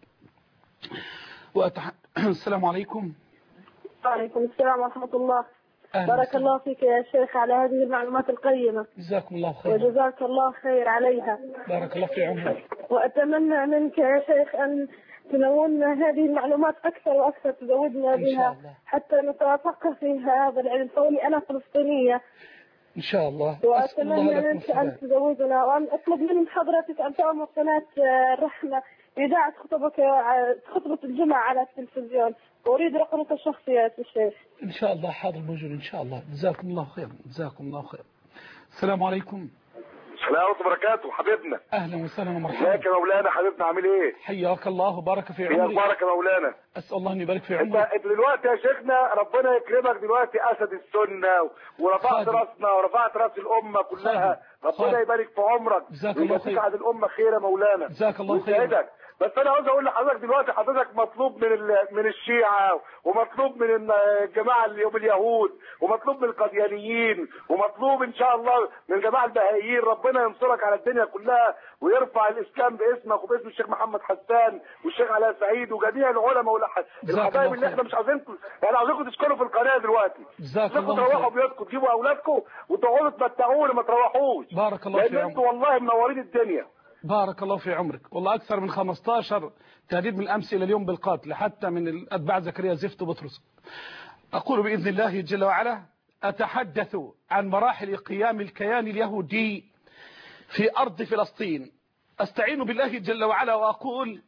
A: السلام عليكم.
D: وعليكم السلام ورحمة الله. بارك الله فيك يا شيخ على هذه المعلومات القيمة.
A: جزاكم الله خير.
D: وجزاك الله خير عليها.
A: بارك الله في عمرك.
D: وأتمنى منك يا شيخ أن تنولنا هذه المعلومات أكثر وأكثر، تزودنا بها حتى نتفقه في هذا العلم، فوني أنا فلسطينية
A: إن شاء الله.
D: وأتمنى منك أن تزودنا، وأن أطلب من حضرتك أن تأمر قناة الرحمة بإذاعة خطبة الجمعة على التلفزيون، وأريد رقمك الشخصي يا الشيخ.
A: إن شاء الله حاضر موجود إن شاء الله. جزاكم الله خير. جزاكم الله خير. السلام عليكم.
E: السلام ورحمة الله وبركاته. حبيبنا
A: أهلا وسهلا ومرحبا.
E: ازيك يا مولانا؟ حبيبنا عامل ايه؟
A: حياك الله وبارك في عمرك.
E: اخبارك يا مولانا؟
A: أسأل الله أن يبارك في عمرك.
E: انت دلوقتي يا شيخنا ربنا يكرمك دلوقتي اسد السنة، ورفعت راسنا ورفعت راس الامة كلها. ربنا يبارك في عمرك ويجزيك الامة خير يا مولانا.
A: جزاك الله خير.
E: بس انا عاوز اقول لحضرتك دلوقتي، حضرتك مطلوب من الشيعة، ومطلوب من الجماعة اليهود، ومطلوب من القاديانيين، ومطلوب ان شاء الله من الجماعة البهائيين. ربنا ينصرك على الدنيا كلها ويرفع الاسلام باسمك وباسم الشيخ محمد حسان والشيخ علاء سعيد وجميع العلماء الحبايب اللي احنا مش عاوزينكم، يعني عاوزينكم تسكنوا في القناة دلوقتي. عاوزينكم تروحوا بيوتكم، تجيبوا اولادكم وتقعدوا تمتعونا، ما تروحوش.
A: بارك الله في عمرك.
E: لان انتوا والله منورين الدنيا.
A: بارك الله في عمرك. والله أكثر من 15 تهديد من الأمس إلى اليوم بالقتل، حتى من أتباع زكريا زفت وبطرس. أقول بإذن الله جل وعلا أتحدث عن مراحل قيام الكيان اليهودي في أرض فلسطين. أستعين بالله جل وعلا وأقول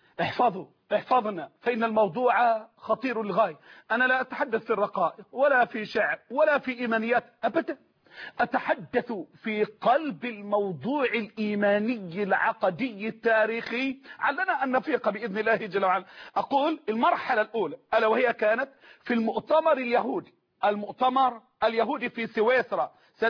A: احفظنا، فإن الموضوع خطير للغاية. أنا لا أتحدث في الرقائق ولا في شعر ولا في إيمانيات أبدا، أتحدث في قلب الموضوع الإيماني العقدي التاريخي. علنا أن نفيق بإذن الله جل وعلا. أقول المرحلة الأولى ألا وهي كانت في المؤتمر اليهودي في سويسرا سنة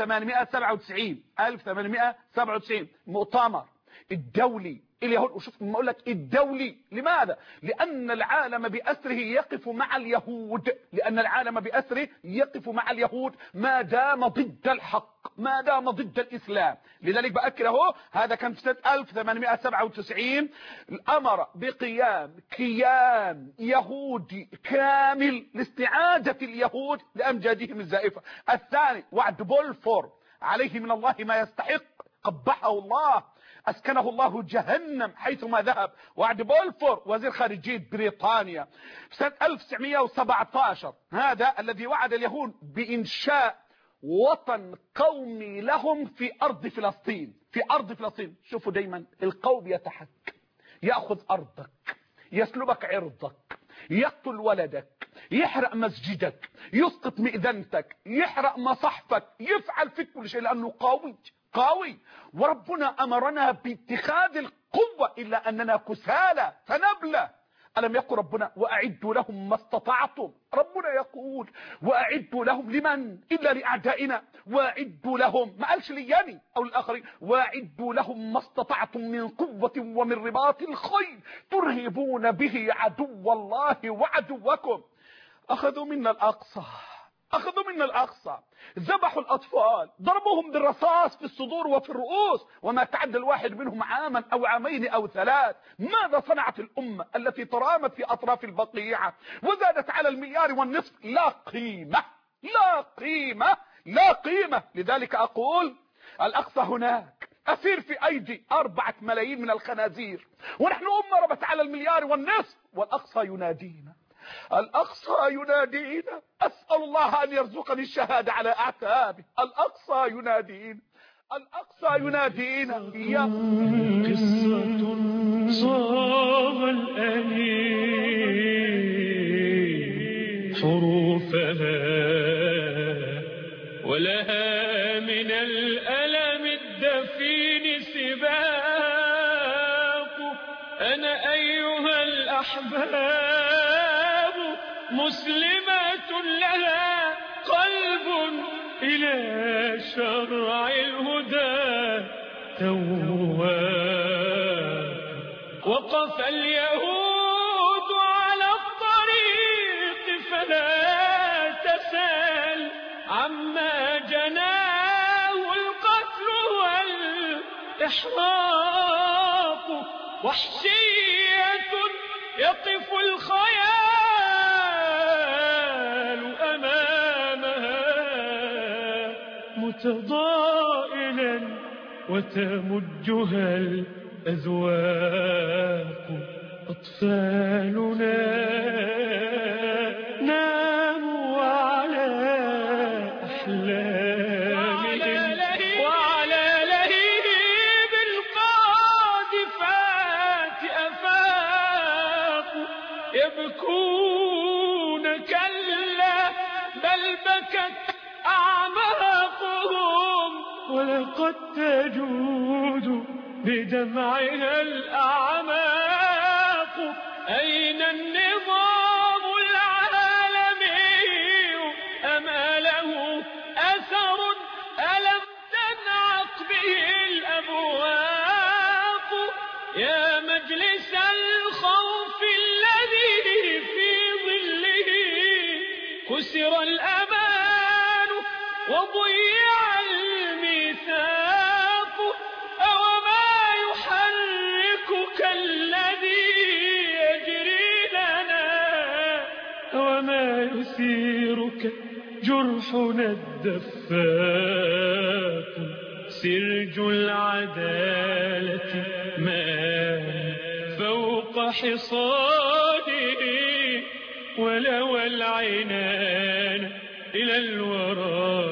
A: 1897 مؤتمر الدولي اليهود. وشوف ما أقول لك الدولي، لماذا؟ لأن العالم بأسره يقف مع اليهود، ما دام ضد الحق، ما دام ضد الإسلام. لذلك بأكد اهو، هذا كان في سنة 1897 أمر بقيام كيان يهودي كامل لاستعادة اليهود لأمجادهم الزائفة. الثاني وعد بولفور، عليه من الله ما يستحق، قبحه الله، أسكنه الله جهنم حيثما ذهب. وعد بولفور وزير خارجية بريطانيا سنة 1917، هذا الذي وعد اليهود بإنشاء وطن قومي لهم في أرض فلسطين. في أرض فلسطين. شوفوا دايما القوم يتحك، يأخذ أرضك، يسلبك عرضك، يقتل ولدك، يحرق مسجدك، يسقط مئذنتك، يحرق مصحفك، يفعل فيك كل شيء لأنه قوي. وربنا أمرنا باتخاذ القوة إلا أننا كسالى فنبلى. ألم يقل ربنا وأعدوا لهم ما استطعتم؟ ربنا يقول وأعدوا لهم لمن؟ إلا لأعدائنا. وأعدوا لهم، ما قالش لياني أو الآخرين، وأعدوا لهم ما استطعتم من قوة ومن رباط الخيل ترهبون به عدو الله وعدوكم. أخذوا منا الأقصى، ذبحوا الأطفال، ضربوهم بالرصاص في الصدور وفي الرؤوس، وما تعدى الواحد منهم عاما أو عامين أو 3. ماذا صنعت الأمة التي ترامت في أطراف البقيعة وزادت على 1.5 مليار؟ لا قيمة. لذلك أقول الأقصى هناك أسير في أيدي 4 ملايين من الخنازير، ونحن أمة ربت على 1.5 مليار، والأقصى ينادينا. أسأل الله أن يرزقني الشهادة على أعتابه. الأقصى ينادينا يا
B: قصة صاغ الأنين حروفها، ولها من الألم الدفين سباق. أنا أيها الأحباب مسلمة لها قلب إلى شرع الهدى تواب. وقف اليهود على الطريق فلا تسأل عما جناه القتل والإحراق. وحشية يقف الخيال أمامها متضائلا وتمجها الأذواق. أطفالنا ناموا على أحلامهم، وعلى لهيب القاذفات أفاق. يبكون كلا بل بكت أعماقهم، ولقد تجود بدمعها الأعماق. أين النظام العالمي؟ أما له أثر ألم تنعق به الأبواق؟ يا مجلس الخوف الذي في ظله كسر الأمان وضيع الميثاق. أوما يحركك الذي يجري لنا، أوما يثيرك جرحنا الدفاق. سرج العدالة ما فوق حصانه، ولوى العنان إلى الوراء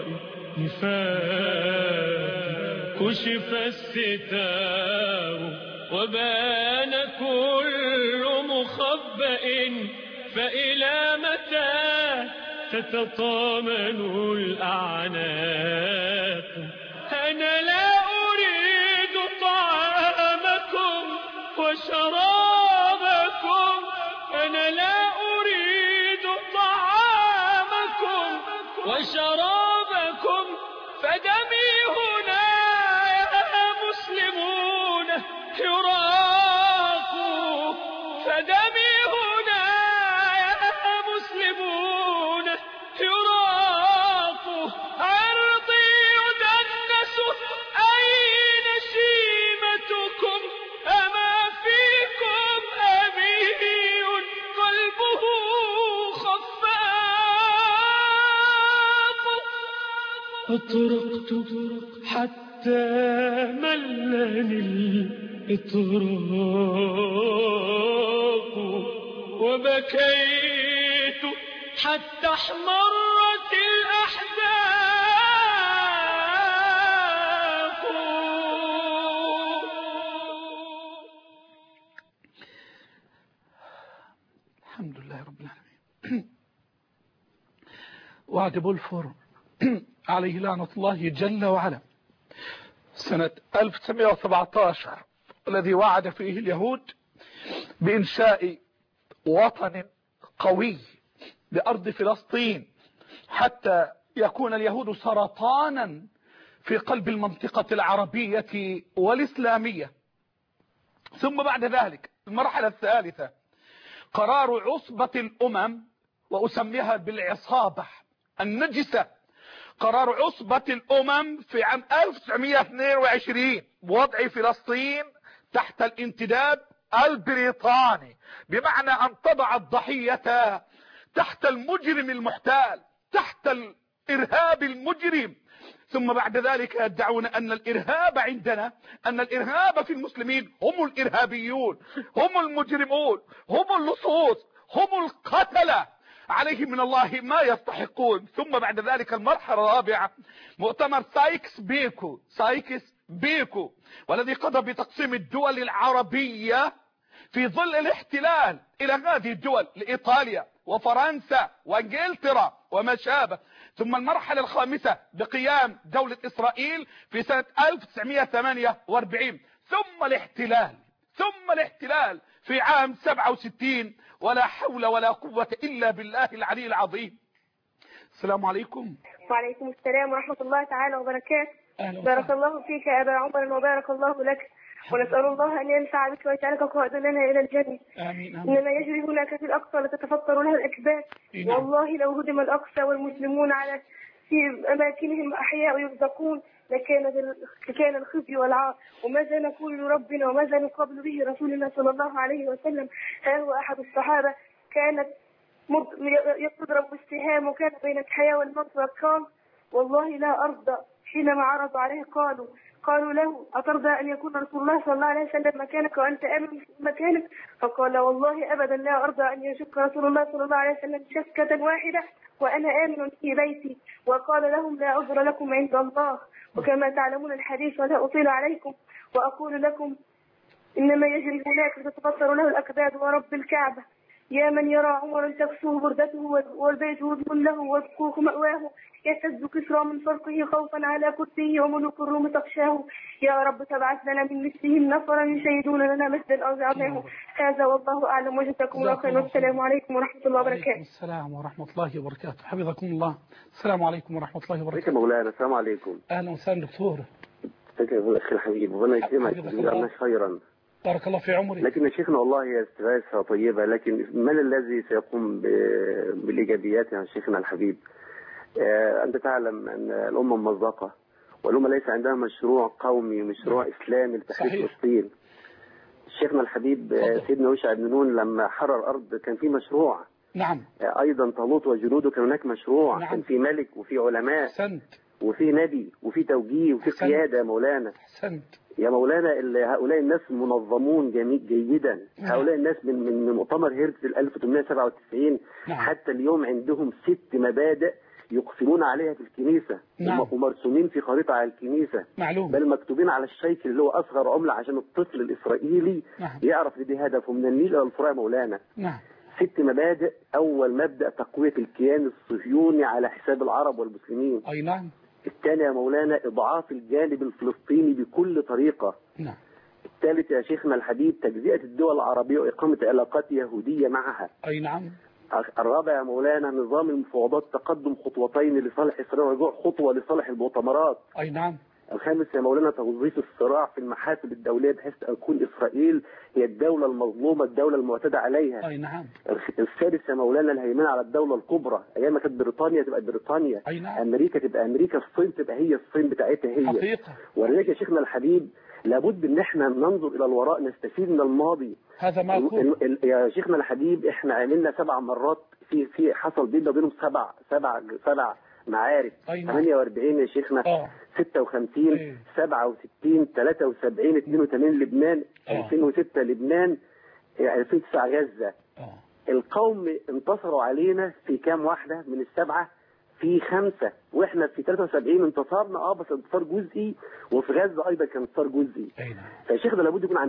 B: نفاق. كشف الستار وبان كل مخبأ، فإلى متى تتطامن الأعناق؟ أنا لا أريد طعامكم وشرابكم، أنا لا أريد طعامكم وشرابكم، فدمي هنا يا مسلمون يراق. فدمي هنا يا مسلمون يراق. عرضي يدنس أطرقت حتى ملني الإطراق، وبكيت حتى احمرت الأحداق.
A: الحمد لله رب العالمين. وعد بولفور عليه لعنة الله جل وعلا سنة 1917 الذي وعد فيه اليهود بإنشاء وطن قوي بأرض فلسطين حتى يكون اليهود سرطانا في قلب المنطقة العربية والإسلامية. ثم بعد ذلك المرحلة الثالثة قرار عصبة الأمم، وأسميها بالعصابة النجسة، قرار عصبة الأمم في عام 1922 بوضع فلسطين تحت الانتداب البريطاني، بمعنى أن تضع الضحية تحت المجرم المحتال، تحت الإرهاب المجرم. ثم بعد ذلك يدعون أن الإرهاب عندنا، أن الإرهاب في المسلمين هم الإرهابيون، هم المجرمون، هم اللصوص، هم القتلة، عليهم من الله ما يستحقون. ثم بعد ذلك المرحلة الرابعة مؤتمر سايكس بيكو والذي قضى بتقسيم الدول العربية في ظل الاحتلال إلى هذه الدول لإيطاليا وفرنسا وانجلترا وما شابه. ثم المرحلة الخامسة بقيام دولة إسرائيل في سنة 1948. ثم الاحتلال في عام 67. ولا حول ولا قوة إلا بالله العلي العظيم. السلام عليكم.
D: وعليكم السلام ورحمة الله تعالى وبركاته. بارك الله فيك يا أبا عمر وبارك الله لك، ونسأل الله أن ينفع بك ويجعلك قائدا لنا إلى الجنة.
A: آمين.
D: إنما يجري هناك في الأقصى لتتفطر له الأكباد. والله لو هدم الأقصى والمسلمون على في أماكنهم أحياء يرزقون لكان الخزي والعار. وماذا نقول لربنا وماذا نقابل به رسولنا صلى الله عليه وسلم؟ ها هو أحد الصحابة كانت يضرب بالسهام وكان بين الحياة والموت، وقال والله لا أرضى. حينما عرضوا عليه قالوا له أترضى أن يكون رسول الله صلى الله عليه وسلم مكانك وأنت آمن في مكانك؟ فقال والله أبدا لا أرضى أن يشك رسول الله صلى الله عليه وسلم شكة واحدة وأنا آمن في بيتي. وقال لهم لا عذر لكم عند الله. وكما تعلمون الحديث ولا أطيل عليكم وأقول لكم إنما يجري هناك تتفطر له الأكباد ورب الكعبة يا من يرى عمر تكسوه بردته والبيت هدم له والكوخ مأواه يهتز كسرى من فرقه خوفا على كرسيه وملوك الروم تخشاه. يا رب تبعث لنا من مثلهم نفرا يشيدون لنا مثل الأوزعناه. هذا والله أعلم وجزاكم الله خير والسلام عليكم ورحمة الله وبركاته.
A: وعليكم السلام ورحمة الله وبركاته. حفظكم الله. السلام عليكم ورحمة الله وبركاته.
E: مولانا السلام عليكم.
A: أهلا وسهلا دكتور.
E: أخي الحبيب ربنا يكرمك ويجزاك خيرا.
A: بارك الله في عمرك.
E: لكن يا شيخنا والله هي استغاثة طيبة، لكن من الذي سيقوم بالإيجابيات يا شيخنا الحبيب؟ أنت تعلم أن الأمة ممزقة، والأمة ليس عندها مشروع قومي، مشروع إسلامي لتحرير فلسطين. شيخنا الحبيب سيدنا يوشع بن نون لما حرر الأرض كان في مشروع.
A: نعم.
E: أيضا طالوت وجنوده كان هناك مشروع.
A: نعم.
E: كان في ملك وفي علماء.
A: أحسنت.
E: وفي نبي وفي توجيه وفي قيادة يا مولانا.
A: أحسنت
E: يا مولانا. هؤلاء الناس منظمون جيدا. هؤلاء الناس من مؤتمر هرتز 1897 حتى اليوم عندهم 6 مبادئ يقسمون عليها في الكنيسة. ومرسومين في خريطة على الكنيسة.
A: معلوم.
E: بل مكتوبين على الشيكل اللي هو أصغر عملة عشان الطفل الإسرائيلي يعرف دي هدفه من النيل إلى الفرات مولانا. 6 مبادئ. أول مبدأ تقوية الكيان الصهيوني على حساب العرب والمسلمين.
A: أي نعم.
E: الثاني يا مولانا إضعاف الجانب الفلسطيني بكل طريقة.
A: نعم.
E: الثالث يا شيخنا الحبيب تجزئة الدول العربية وإقامة علاقات يهودية معها.
A: أي نعم.
E: الرابع يا مولانا نظام المفاوضات تقدم خطوتين لصالح إسرائيل ورجوع خطوة لصالح المؤتمرات.
A: أي نعم.
E: الخامس يا مولانا توظيف الصراع في المحافل الدولية بحيث تكون إسرائيل هي الدولة المظلومة، الدولة المعتدى عليها.
A: أي نعم.
E: السادس يا مولانا الهيمنة على الدولة الكبرى. أيام ما كانت بريطانيا تبقى بريطانيا.
A: أي نعم.
E: أمريكا تبقى أمريكا، الصين تبقى هي الصين بتاعتها هي.
A: حقيقة.
E: ولذلك يا شيخنا الحبيب لابد ان احنا ننظر الى الوراء نستفيد من الماضي.
A: هذا ما أقول.
E: يا شيخنا الحبيب احنا عملنا 7 مرات في حصل بيننا وبينهم 7 معارك.
A: أي نعم.
E: 48 يا شيخنا. 56 67 73 82 لبنان. 2006 لبنان. 2009 غزة. القوم انتصروا علينا في كام واحدة من السبعة؟ في 5. واحنا في 73 انتصرنا بس انتصار جزئي، وفي غزة ايضا كان انتصار جزئي. فيا شيخ ده لابد يكون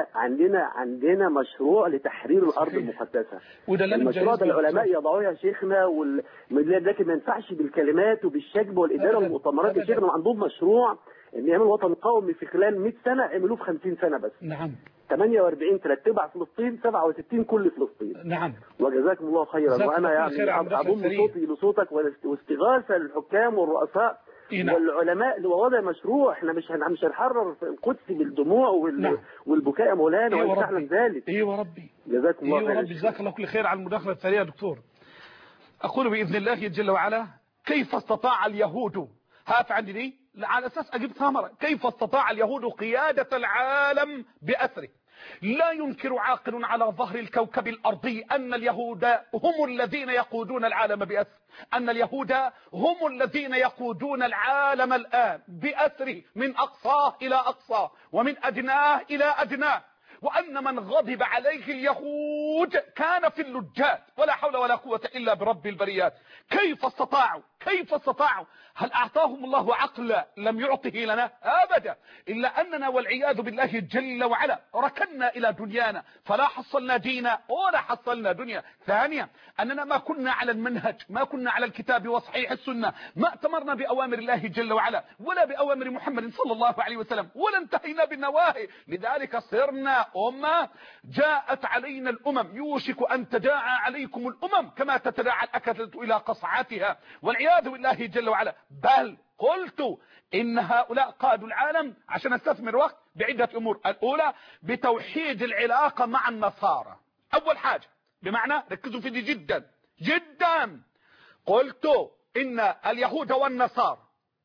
E: عندنا مشروع لتحرير الارض المقدسة. المشروع ده العلماء يضعوه يا شيخنا، لكن ما ينفعش بالكلمات وبالشجب والاداره والمؤتمرات. يا شيخنا عندهم مشروع ان يعملوا وطن قومي في خلال 100 سنة، عملوه في 50 سنة بس.
A: نعم.
E: 48 3/4 فلسطين، 67 كل فلسطين.
A: نعم.
E: وجزاكم الله خيرا. وانا يعني اضم صوتي لصوتك واستغاثه للحكام والرؤساء والعلماء ووضع مشروع. احنا مش هنحرر القدس بالدموع والبكاء يا مولانا، وانت تعلم ذلك.
A: ايوه ربي.
E: جزاكم الله خيرا.
A: جزاك الله كل خير على المداخله السريعه دكتور. اقول باذن الله جل وعلا: كيف استطاع اليهود، هات عندي دي على اساس اجيب ثمره، كيف استطاع اليهود قياده العالم باسره؟ لا ينكر عاقل على ظهر الكوكب الارضي ان اليهود هم الذين يقودون العالم باسره، ان اليهود هم الذين يقودون العالم الان باسره من اقصاه الى اقصاه ومن ادناه الى ادناه، وأن من غضب عليه اليهود كان في اللجات، ولا حول ولا قوة إلا برب البريات. كيف استطاعوا؟ هل أعطاهم الله عقلا لم يعطه لنا؟ أبدا، إلا أننا والعياذ بالله جل وعلا ركنا إلى دنيانا فلا حصلنا دينا ولا حصلنا دنيا. ثانيا أننا ما كنا على المنهج، ما كنا على الكتاب وصحيح السنة، ما اتمرنا بأوامر الله جل وعلا ولا بأوامر محمد صلى الله عليه وسلم، ولا انتهينا بالنواهي. لذلك صرنا أمة جاءت علينا الأمم، يوشك أن تداعى عليكم الأمم كما تتداعى الأكلة إلى قصعاتها، والعياذ بالله جل وعلا. بل قلت إن هؤلاء قادوا العالم، عشان استثمر وقت، بعدة أمور. الأولى بتوحيد العلاقة مع النصارى. أول حاجة، بمعنى ركزوا في دي جدا جدا، قلت إن اليهود والنصارى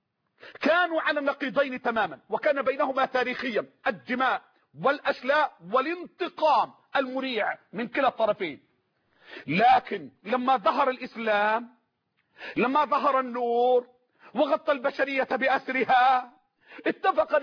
A: كانوا على النقيضين تماما، وكان بينهما تاريخيا الدماء والأشلاء والانتقام المريع من كلا الطرفين. لكن لما ظهر الإسلام، لما ظهر النور وغطى البشرية بأسرها، اتفق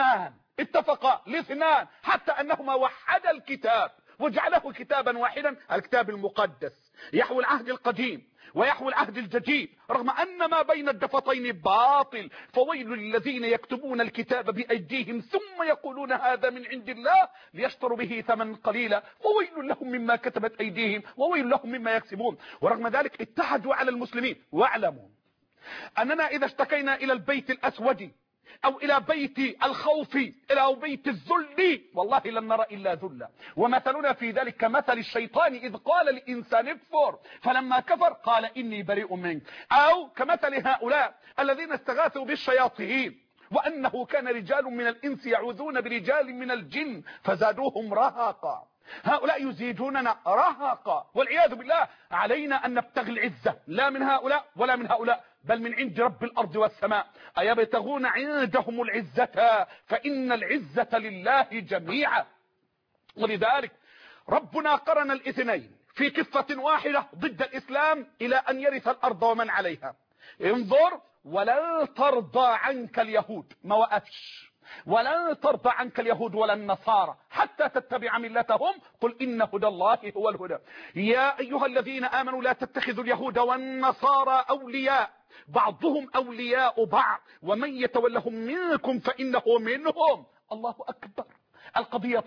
A: الاثنان حتى أنهما وحدا الكتاب وجعله كتابا واحدا، الكتاب المقدس يحوي العهد القديم ويحوي العهد الجديد، رغم أن ما بين الدفتين باطل. فويل للذين يكتبون الكتاب بأيديهم ثم يقولون هذا من عند الله ليشتروا به ثمنا قليلا، وويل لهم مما كتبت أيديهم وويل لهم مما يكسبون. ورغم ذلك اتحدوا على المسلمين. واعلموا أننا إذا اشتكينا إلى البيت الأسود أو إلى بيت الخوف أو بيت الذل، والله لن نرى إلا ذلا. ومثلنا في ذلك كمثل الشيطان إذ قال للإنسان اكفر فلما كفر قال إني بريء منك، أو كمثل هؤلاء الذين استغاثوا بالشياطين وأنه كان رجال من الإنس يعوذون برجال من الجن فزادوهم رهقا. هؤلاء يزيدوننا رهقا، والعياذ بالله. علينا أن نبتغي العزة لا من هؤلاء ولا من هؤلاء، بل من عند رب الأرض والسماء. أيبتغون عندهم العزة فإن العزة لله جميعا. ولذلك ربنا قرن الاثنين في كفة واحدة ضد الإسلام إلى أن يرث الأرض ومن عليها. انظر: ولن ترضى عنك اليهود، ما وقفش، ولن ترضى عنك اليهود ولا النصارى حتى تتبع ملتهم، قل إن هدى الله هو الهدى. يا أيها الذين آمنوا لا تتخذوا اليهود والنصارى أولياء بعضهم أولياء بعض ومن يتولهم منكم فإنه منهم. الله أكبر. القضية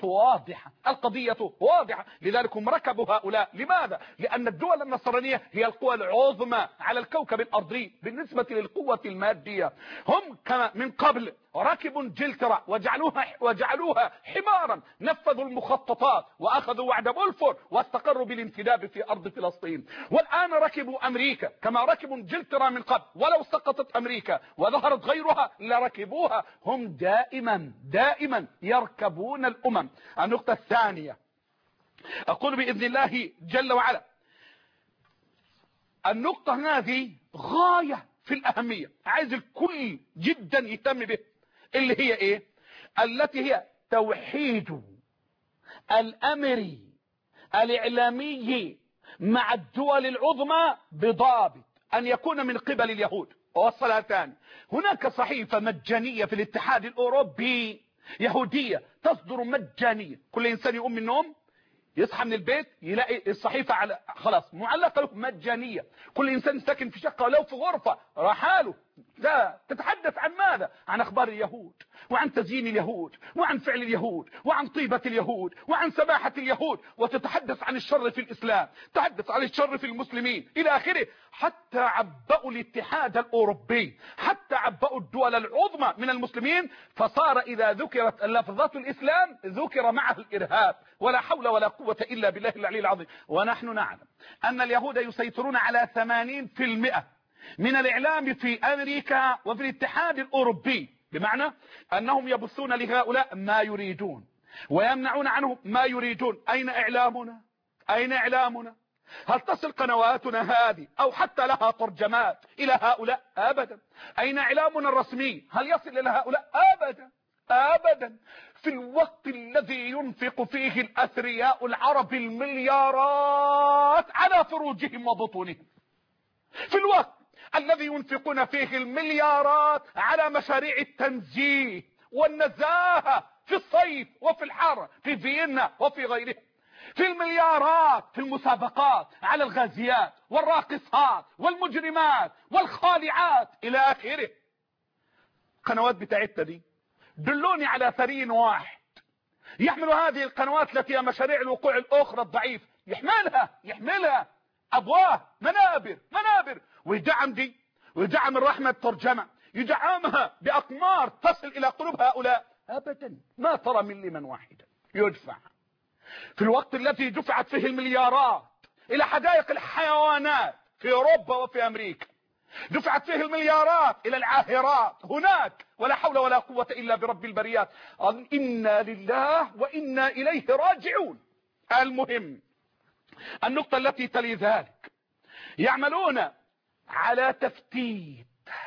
A: واضحة. لذلك هم ركبوا هؤلاء. لماذا؟ لأن الدول النصرانية هي القوى العظمى على الكوكب الأرضي بالنسبة للقوة المادية. هم كما من قبل ركبوا انجلترا وجعلوها حمارا، نفذوا المخططات وأخذوا وعد بولفور واستقروا بالانتداب في أرض فلسطين. والآن ركبوا أمريكا كما ركبوا انجلترا من قبل، ولو سقطت أمريكا وظهرت غيرها لركبوها. هم دائما يركبون الأمم. النقطة الثانية، أقول بإذن الله جل وعلا، النقطة هذه غاية في الأهمية، عايز الكل جدا يهتم به، اللي هي إيه؟ التي هي توحيد الأمر الإعلامي مع الدول العظمى بضابط أن يكون من قبل اليهود أوصلها تاني. هناك صحيفة مجانية في الاتحاد الأوروبي يهودية تصدر مجانية، كل إنسان يقوم من النوم يصحى من البيت يلاقي الصحيفة على خلاص معلقة له مجانية، كل إنسان ساكن في شقة ولو في غرفة رحاله. لا تتحدث عن ماذا؟ عن أخبار اليهود وعن تزيين اليهود وعن فعل اليهود وعن طيبة اليهود وعن سماحة اليهود، وتتحدث عن الشر في الإسلام، تتحدث عن الشر في المسلمين إلى آخره. حتى عبأوا الاتحاد الأوروبي، حتى عبأوا الدول العظمى من المسلمين، فصار إذا ذكرت لفظات الإسلام ذكر معه الإرهاب. ولا حول ولا قوة إلا بالله العلي العظيم. ونحن نعلم أن اليهود يسيطرون على 80% من الإعلام في أمريكا وفي الاتحاد الأوروبي، بمعنى أنهم يبثون لهؤلاء ما يريدون ويمنعون عنهم ما يريدون. أين إعلامنا؟ أين إعلامنا؟ هل تصل قنواتنا هذه أو حتى لها ترجمات إلى هؤلاء؟ أبدا. أين إعلامنا الرسمي؟ هل يصل إلى هؤلاء؟ أبدا أبدا. في الوقت الذي ينفق فيه الأثرياء العرب المليارات على فروجهم وبطونهم، في الوقت الذي ينفقون فيه المليارات على مشاريع التنزيه والنزاهة في الصيف وفي الحر في فيينا وفي غيره، في المليارات في المسابقات على الغازيات والراقصات والمجرمات والخالعات إلى آخره. قنوات بتاعتنا دي دلوني على ثري واحد يحمل هذه القنوات التي هي مشاريع الوقوع الأخرى الضعيف، يحملها أبواه منابر ويدعم دي ويدعم الرحمة الترجمة، يدعمها بأقمار تصل إلى قلوب هؤلاء. أبدا ما ترى من واحدا يدفع. في الوقت الذي دفعت فيه المليارات إلى حدائق الحيوانات في أوروبا وفي أمريكا، دفعت فيه المليارات إلى العاهرات هناك، ولا حول ولا قوة إلا برب البريات. إنا لله وإنا إليه راجعون. المهم النقطة التي تلي ذلك، يعملون على تفتيت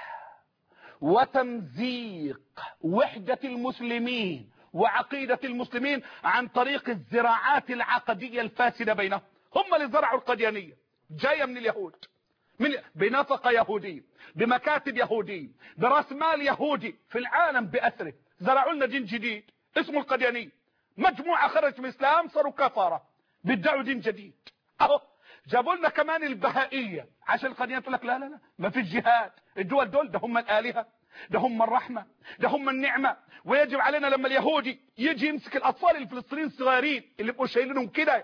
A: وتمزيق وحدة المسلمين وعقيدة المسلمين عن طريق الزراعات العقدية الفاسدة بينهم. هم اللي زرعوا القديانية، جاية من اليهود، بنفقة يهودية، بمكاتب يهودية، براس مال يهودي في العالم بأثره. زرعوا لنا دين جديد اسمه القديانية، مجموعة خرجت من الإسلام صاروا كفارة بيدعوا دين جديد. اهو جابوا لنا كمان البهائية عشان القديانية تقول لك لا ما في جهاد. الدول دول ده هم الآلهة، ده هم الرحمة، ده هم النعمة. ويجب علينا لما اليهودي يجي يمسك الأطفال الفلسطينيين الصغيرين اللي بقوا شايلينهم كده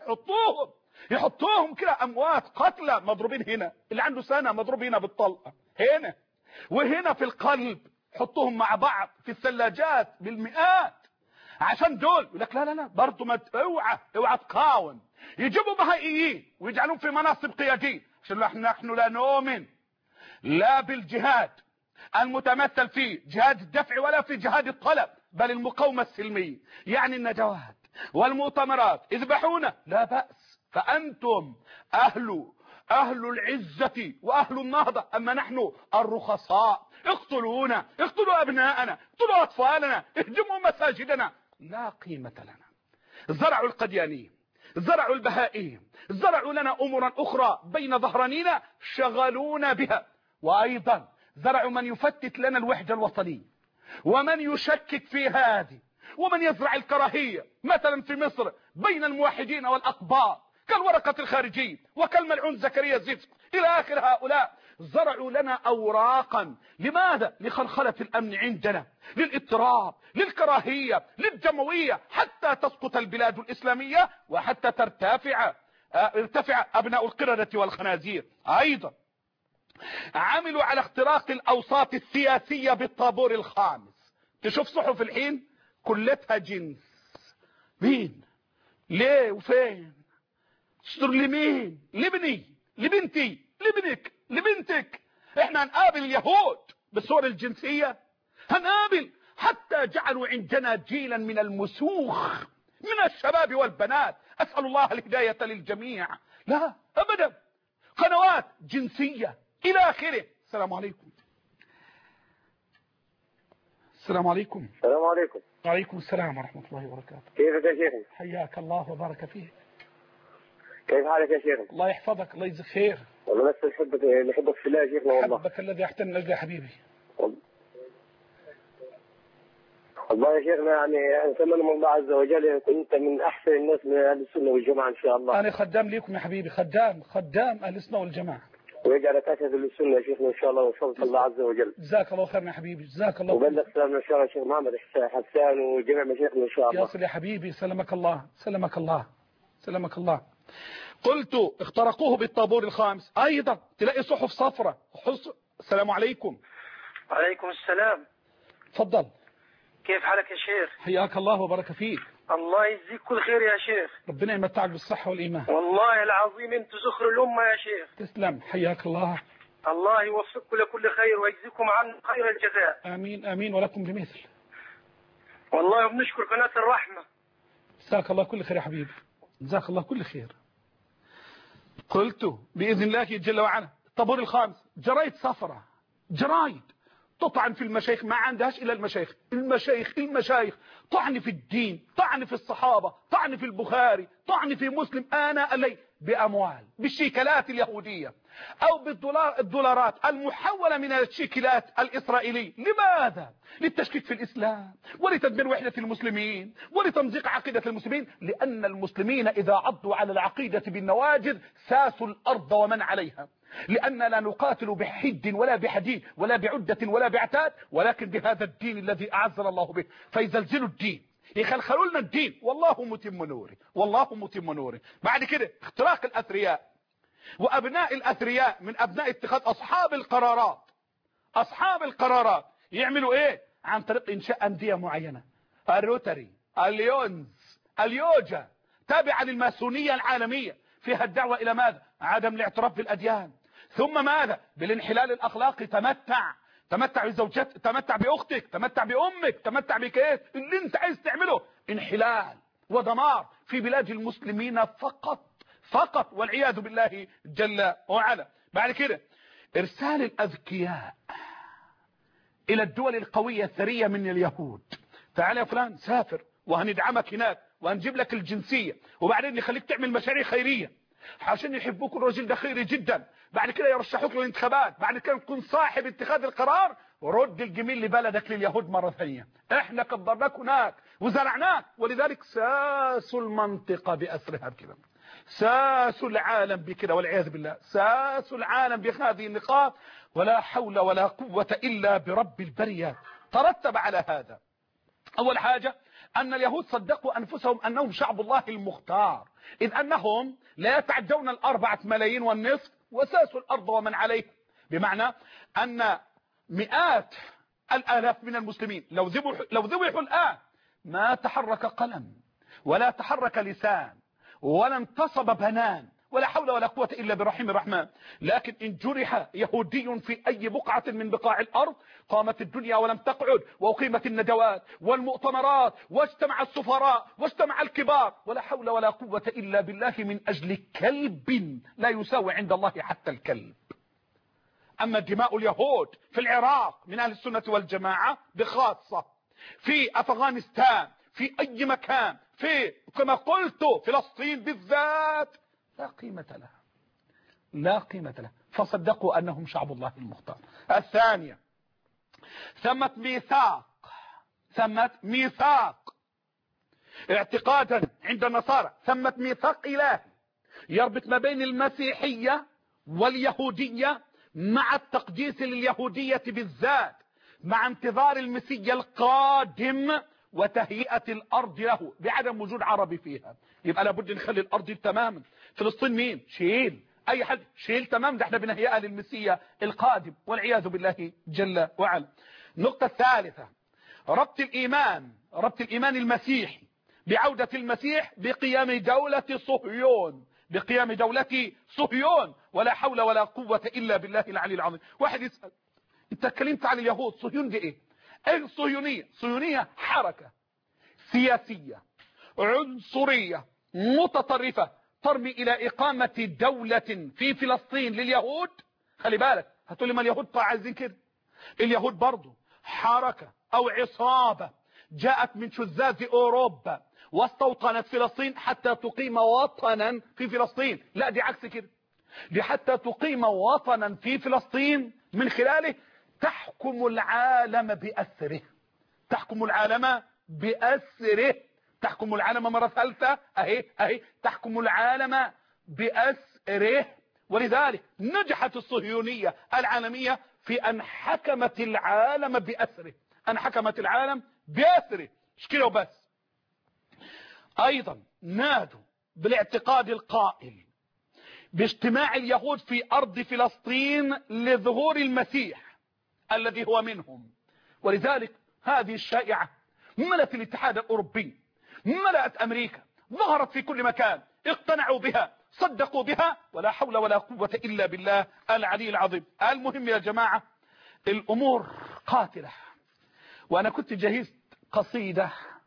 A: يحطوهم كده أموات قتلى مضروبين هنا، اللي عنده سنة مضروب هنا بالطلقة هنا وهنا في القلب، حطوهم مع بعض في الثلاجات بالمئات عشان دول يقول لك لا برضه ما اوعى تقاوم. يجيبوا بهائيين ويجعلون في مناصب قيادية عشان نحن لا نؤمن لا بالجهاد المتمثل في جهاد الدفع ولا في جهاد الطلب، بل المقاومة السلمية، يعني الندوات والمؤتمرات اذبحونا لا بأس، فأنتم أهل العزة وأهل النهضة، أما نحن الرخصاء اقتلونا، اقتلوا أبناءنا، اقتلوا أطفالنا، اهدموا مساجدنا، لا قيمة لنا. زرعوا القديانية، زرعوا البهائية، زرعوا لنا أمورا أخرى بين ظهرانينا شغلونا بها، وأيضا زرعوا من يفتت لنا الوحدة الوطنية ومن يشكك في هذه ومن يزرع الكراهية مثلا في مصر بين الموحدين والأقباط كالورقة الخارجية وكالملعون زكريا زفت إلى آخر. هؤلاء زرعوا لنا أوراقا، لماذا؟ لخلخلة الأمن عندنا، للاضطراب، للكراهية، للدموية، حتى تسقط البلاد الإسلامية وحتى ارتفع أبناء القردة والخنازير. أيضا عملوا على اختراق الأوساط السياسية بالطابور الخامس. تشوف صحف الحين كلتها جنس، مين ليه وفين، تشتر لمين، لابني لبنتي لابنك لبنتك. احنا هنقابل اليهود بالصور الجنسية، هنقابل حتى جعلوا عندنا جيلا من المسوخ من الشباب والبنات، أسأل الله الهداية للجميع. لا أبدا، قنوات جنسية إلى آخره. السلام عليكم. السلام عليكم.
E: السلام عليكم.
A: وعليكم السلام ورحمة الله وبركاته.
E: كيفك يا شيخ؟
A: حياك الله وبارك فيك.
E: كيف حالك يا شيخ؟
A: الله يحفظك، الله يجزيك خير.
E: والله بس نحبك في الله يا شيخنا والله.
A: حبك الذي احتل من أجل حبيبي.
E: والله يا شيخنا يعني أتمنى من الله عز وجل أن كنت من أحسن الناس من أهل السنة والجماعة إن شاء الله.
A: أنا خدام ليكم يا حبيبي، خدام أهل السنة والجماعة.
E: ويجعلك أسد للسنة يا شيخنا إن شاء الله وفضل الله عز وجل.
A: جزاك الله خير يا حبيبي، جزاك الله.
E: وبلغ سلامنا إن شاء الله الشيخ محمد حسان وجميع مشايخنا إن شاء الله.
A: يصل يا حبيبي، سلمك الله سلمك الله سلمك الله. قلت اخترقوه بالطابور الخامس. أيضا تلاقي صحف صفرة. السلام عليكم.
F: وعليكم السلام.
A: تفضل.
F: كيف حالك يا شيخ؟
A: حياك الله وبارك فيك.
F: الله يجزيك كل خير يا شيخ.
A: ربنا يمتعك بالصحة والإيمان.
F: والله العظيم انتم زخر الأمة يا شيخ.
A: تسلم، حياك الله.
F: الله يوفقكم لكل خير ويجزيكم عن خير الجزاء.
A: آمين آمين ولكم بمثل.
F: والله بنشكر قناة الرحمة.
A: جزاك الله كل خير يا حبيبي، جزاك الله كل خير. قلت بإذن الله جل وعلا الطابور الخامس جرايد صفرة، جرايد تطعن في المشايخ، ما عندهاش إلا المشايخ طعن في الدين، طعن في الصحابة، طعن في البخاري، طعن في مسلم آناء الليل بأموال، بالشيكلات اليهودية أو بالدولارات المحولة من الشيكلات الإسرائيلية. لماذا؟ للتشكيك في الإسلام ولتدمير وحدة المسلمين ولتمزيق عقيدة المسلمين، لأن المسلمين إذا عضوا على العقيدة بالنواجذ ساسوا الأرض ومن عليها، لأن لا نقاتل بحد ولا بحديد ولا بعدة ولا بعتاد، ولكن بهذا الدين الذي أعزنا الله به. فيزلزلوا الدين، يخلخلوا لنا الدين، والله متم نوره، والله متم نوره. بعد كده اختراق الأثرياء وأبناء الأثرياء من أبناء اتخاذ أصحاب القرارات يعملوا إيه؟ عن طريق إنشاء أندية معينة، الروتري، اليونز، اليوجا، تابعة للماسونية العالمية، فيها الدعوة إلى ماذا؟ عدم الاعتراف بالأديان. ثم ماذا؟ بالانحلال الأخلاقي. تمتع بزوجتك، تمتع بأختك، تمتع بأمك، تمتع بكيس اللي انت عايز تعمله. انحلال ودمار في بلاد المسلمين فقط والعياذ بالله جل وعلا. بعد كده ارسال الاذكياء الى الدول القوية الثرية من اليهود. تعال يا فلان سافر وهندعمك هناك وهنجيب لك الجنسية، وبعدين نخليك تعمل مشاريع خيرية عشان يحبوك، الرجل ده خيري جدا. بعد كده يرشحوك للانتخابات، بعد كده تكون صاحب اتخاذ القرار، ورد الجميل لبلدك لليهود مرة ثانية. احنا قدرناك هناك وزرعناك، ولذلك ساسوا المنطقة بأسرها بكده، ساسوا العالم بكده والعياذ بالله، ساسوا العالم بهذه النقاط. ولا حول ولا قوة إلا برب البريات. ترتب على هذا أول حاجة أن اليهود صدقوا أنفسهم أنهم شعب الله المختار، إذ أنهم لا يتعدون 4 ملايين والنصف، وساسوا الأرض ومن عليها. بمعنى أن مئات الآلاف من المسلمين لو ذبحوا الآن ما تحرك قلم ولا تحرك لسان ولا انتصب بنان، ولا حول ولا قوة إلا برحيم الرحمن. لكن إن جرح يهودي في أي بقعة من بقاع الأرض قامت الدنيا ولم تقعد، وأقيمت الندوات والمؤتمرات، واجتمع السفراء واجتمع الكبار، ولا حول ولا قوة إلا بالله، من أجل كلب لا يساوي عند الله حتى الكلب. أما دماء اليهود في العراق من أهل السنة والجماعة بخاصة، في أفغانستان، في أي مكان، في كما قلت فلسطين بالذات، لا قيمة لها، لا قيمة لها. فصدقوا أنهم شعب الله المختار. الثانية ثمت ميثاق اعتقادا عند النصارى، ثمت ميثاق إلهي يربط ما بين المسيحية واليهودية، مع التقديس لليهودية بالذات، مع انتظار المسيح القادم وتهيئة الأرض له بعدم وجود عربي فيها. يبقى لابد نخلي الأرض تماما. فلسطين مين؟ شيل أي حد، شيل تمام، ده احنا بنهيئها للمسيح القادم والعياذ بالله جل وعلا. النقطة الثالثة ربط الإيمان المسيحي بعودة المسيح بقيام دولة صهيون، ولا حول ولا قوة إلا بالله العلي العظيم. واحد يسأل انت اتكلمت عن اليهود، صهيون دي ايه؟ صهيونية حركة سياسية عنصرية متطرفة ترمي إلى إقامة دولة في فلسطين لليهود. خلي بالك، هتقول لي ما اليهود عايزين كده. اليهود برضو حركة أو عصابة جاءت من شذاذ أوروبا واستوطنت فلسطين حتى تقيم وطنا في فلسطين. لا، دي عكس كده، دي حتى تقيم وطنا في فلسطين من خلاله تحكم العالم بأسره. تحكم العالم بأسره، تحكم العالم مرة ثالثة، اهي تحكم العالم بأسره. ولذلك نجحت الصهيونية العالمية في أن حكمت العالم بأسره، أن حكمت العالم بأسره. مش كده وبس، أيضا نادوا بالاعتقاد القائل باجتماع اليهود في أرض فلسطين لظهور المسيح الذي هو منهم. ولذلك هذه الشائعة ملأت الاتحاد الأوروبي، ملأت أمريكا، ظهرت في كل مكان، اقتنعوا بها، صدقوا بها، ولا حول ولا قوة إلا بالله العلي العظيم. المهم يا جماعة، الأمور قاتلة، وأنا كنت جهزت قصيدة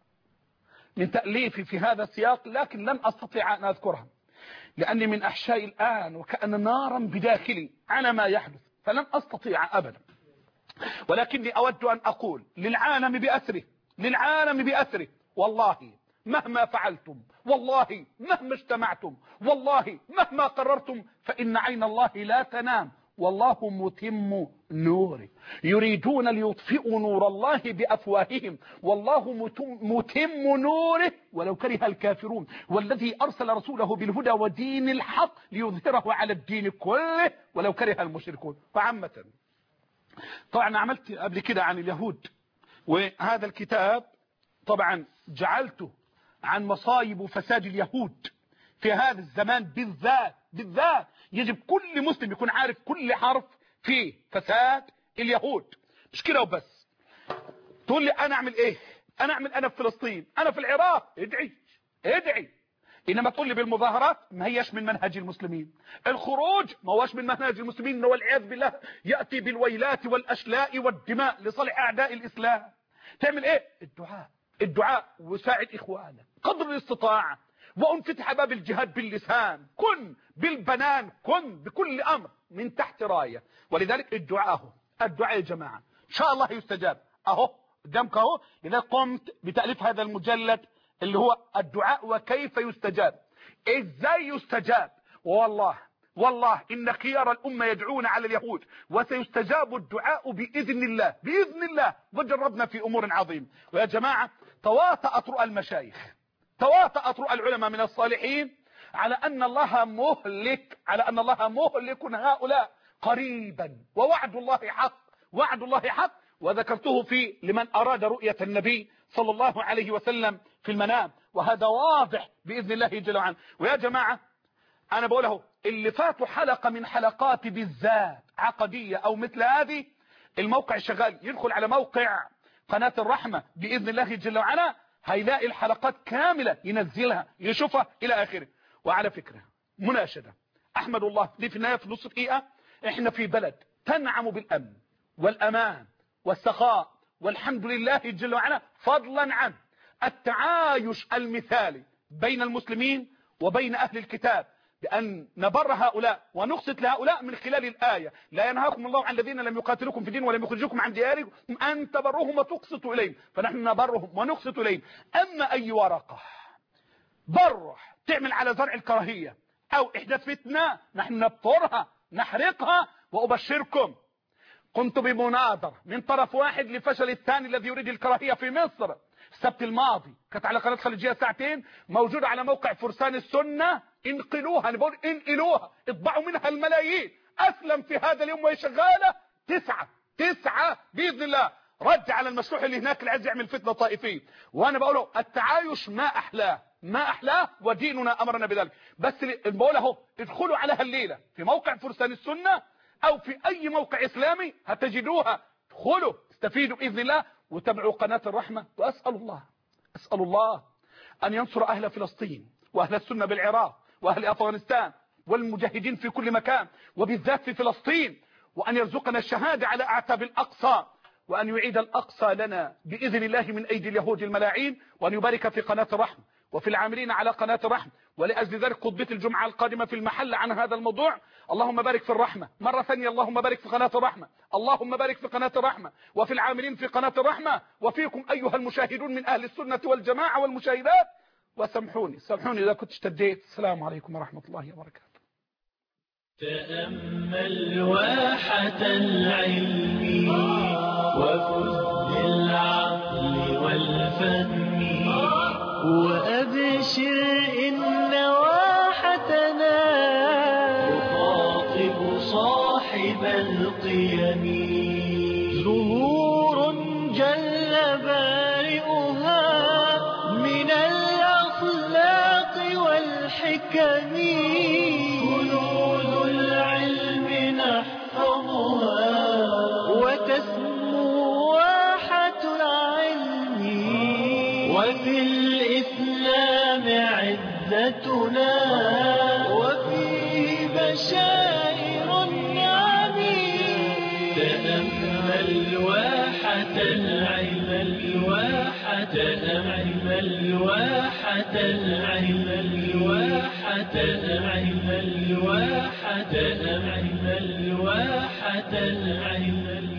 A: من تأليفي في هذا السياق، لكن لم أستطيع أن أذكرها لأني من أحشائي الآن وكأن نارا بداخلي على ما يحدث، فلم أستطيع أبدا. ولكني أود أن أقول للعالم بأسره، للعالم بأسره، والله مهما فعلتم، والله مهما اجتمعتم، والله مهما قررتم، فإن عين الله لا تنام، والله متم نوره. يريدون ليطفئوا نور الله بأفواههم، والله متم نوره ولو كره الكافرون. والذي أرسل رسوله بالهدى ودين الحق ليظهره على الدين كله ولو كره المشركون. فعامة طبعا عملت قبل كده عن اليهود، وهذا الكتاب طبعا جعلته عن مصايب وفساد اليهود في هذا الزمان بالذات. يجب كل مسلم يكون عارف كل حرف في فساد اليهود. مش كده وبس، تقول لي انا اعمل ايه؟ انا في فلسطين، انا في العراق، ادعي. انما تقول لي بالمظاهرات، ما هيش من منهج المسلمين. الخروج ما هوش من منهج المسلمين، والعياذ بالله ياتي بالويلات والاشلاء والدماء لصالح اعداء الاسلام. تعمل ايه؟ الدعاء وساعد اخوانك قدر الاستطاعه، وانفتح باب الجهاد باللسان، كن بالبنان، كن بكل امر من تحت رايه. ولذلك الدعاء يا جماعه ان شاء الله يستجاب. اهو قدامك اهو. لذلك قمت بتاليف هذا المجلد اللي هو الدعاء وكيف يستجاب، ازاي يستجاب. والله إن خيار الأمة يدعون على اليهود، وسيستجاب الدعاء بإذن الله. وجربنا في أمور عظيمة. ويا جماعة تواطأت رؤى المشايخ، تواطأت رؤى العلماء من الصالحين على أن الله مهلك هؤلاء قريبا، ووعد الله حق. وذكرته في لمن أراد رؤية النبي صلى الله عليه وسلم في المنام، وهذا واضح بإذن الله جل وعلا. ويا جماعة أنا بقوله، اللي فاتوا حلقة من حلقات بالذات عقدية أو مثل هذه، الموقع شغال، يدخل على موقع قناة الرحمة بإذن الله جل وعلا، هيلاقي الحلقات كاملة، ينزلها يشوفها إلى آخره. وعلى فكرة مناشدة، أحمد الله دي في النهاية في نص دقيقة، إحنا في بلد تنعم بالأمن والأمان والسخاء، والحمد لله جل وعلا، فضلا عن التعايش المثالي بين المسلمين وبين أهل الكتاب، بأن نبر هؤلاء ونقسط لهؤلاء من خلال الآية: لا ينهاكم الله عن الذين لم يقاتلوكم في الدين ولم يخرجوكم عن دياركم أن تبروهم وتقسطوا إليهم، فنحن نبرهم ونقسط إليهم. أما أي ورقة بره تعمل على زرع الكراهية أو إحداث فتنة، نحن نبطرها نحرقها. وأبشركم، قمت بمناظرة من طرف واحد لفشل الثاني الذي يريد الكراهية في مصر السبت الماضي، كانت على قناة خليجية ساعتين، موجودة على موقع فرسان السنة. انقلوها، انا بقول انقلوها، اطبعوا منها الملايين. اسلم في هذا اليوم وهي شغالة 9 بإذن الله، رد على المشروع اللي هناك اللي عايز يعمل فتنة طائفية. وانا بقوله التعايش ما احلاه وديننا امرنا بذلك. بس بقول اهو، ادخلوا على هالليلة في موقع فرسان السنة او في اي موقع اسلامي هتجدوها، ادخلوا استفيدوا باذن الله، وتابعوا قناة الرحمة. واسأل الله ان ينصر اهل فلسطين واهل السنة بالعراق واهل افغانستان والمجاهدين في كل مكان، وبالذات في فلسطين، وان يرزقنا الشهادة على اعتاب الاقصى، وان يعيد الاقصى لنا باذن الله من ايدي اليهود الملاعين، وان يبارك في قناة الرحمة وفي العاملين على قناة الرحمة. ولأجل ذلك خطبة الجمعة القادمة في المحل عن هذا الموضوع. اللهم بارك في الرحمة مرة ثانية، اللهم بارك في قناة الرحمة، اللهم بارك في قناة الرحمة وفي العاملين في قناة الرحمة، وفيكم أيها المشاهدون من أهل السنة والجماعة والمشاهدات. وسامحوني إذا كنت اشتديت. السلام عليكم ورحمة الله وبركاته.
B: تأمل واحة العلم وفز بالعقل والفهم وأبشر إن واحتنا يخاطب صاحب القيم زهور جل بارئها من الأخلاق والحكم كنوز العلم نحفظها وتسمو واحة العلم وفي الإسلام عزتنا وفيه بشائر النعم تأمل واحة العلم الواحة العلم الواحة العلم الواحة العلم الواحة العلم الواحة العلم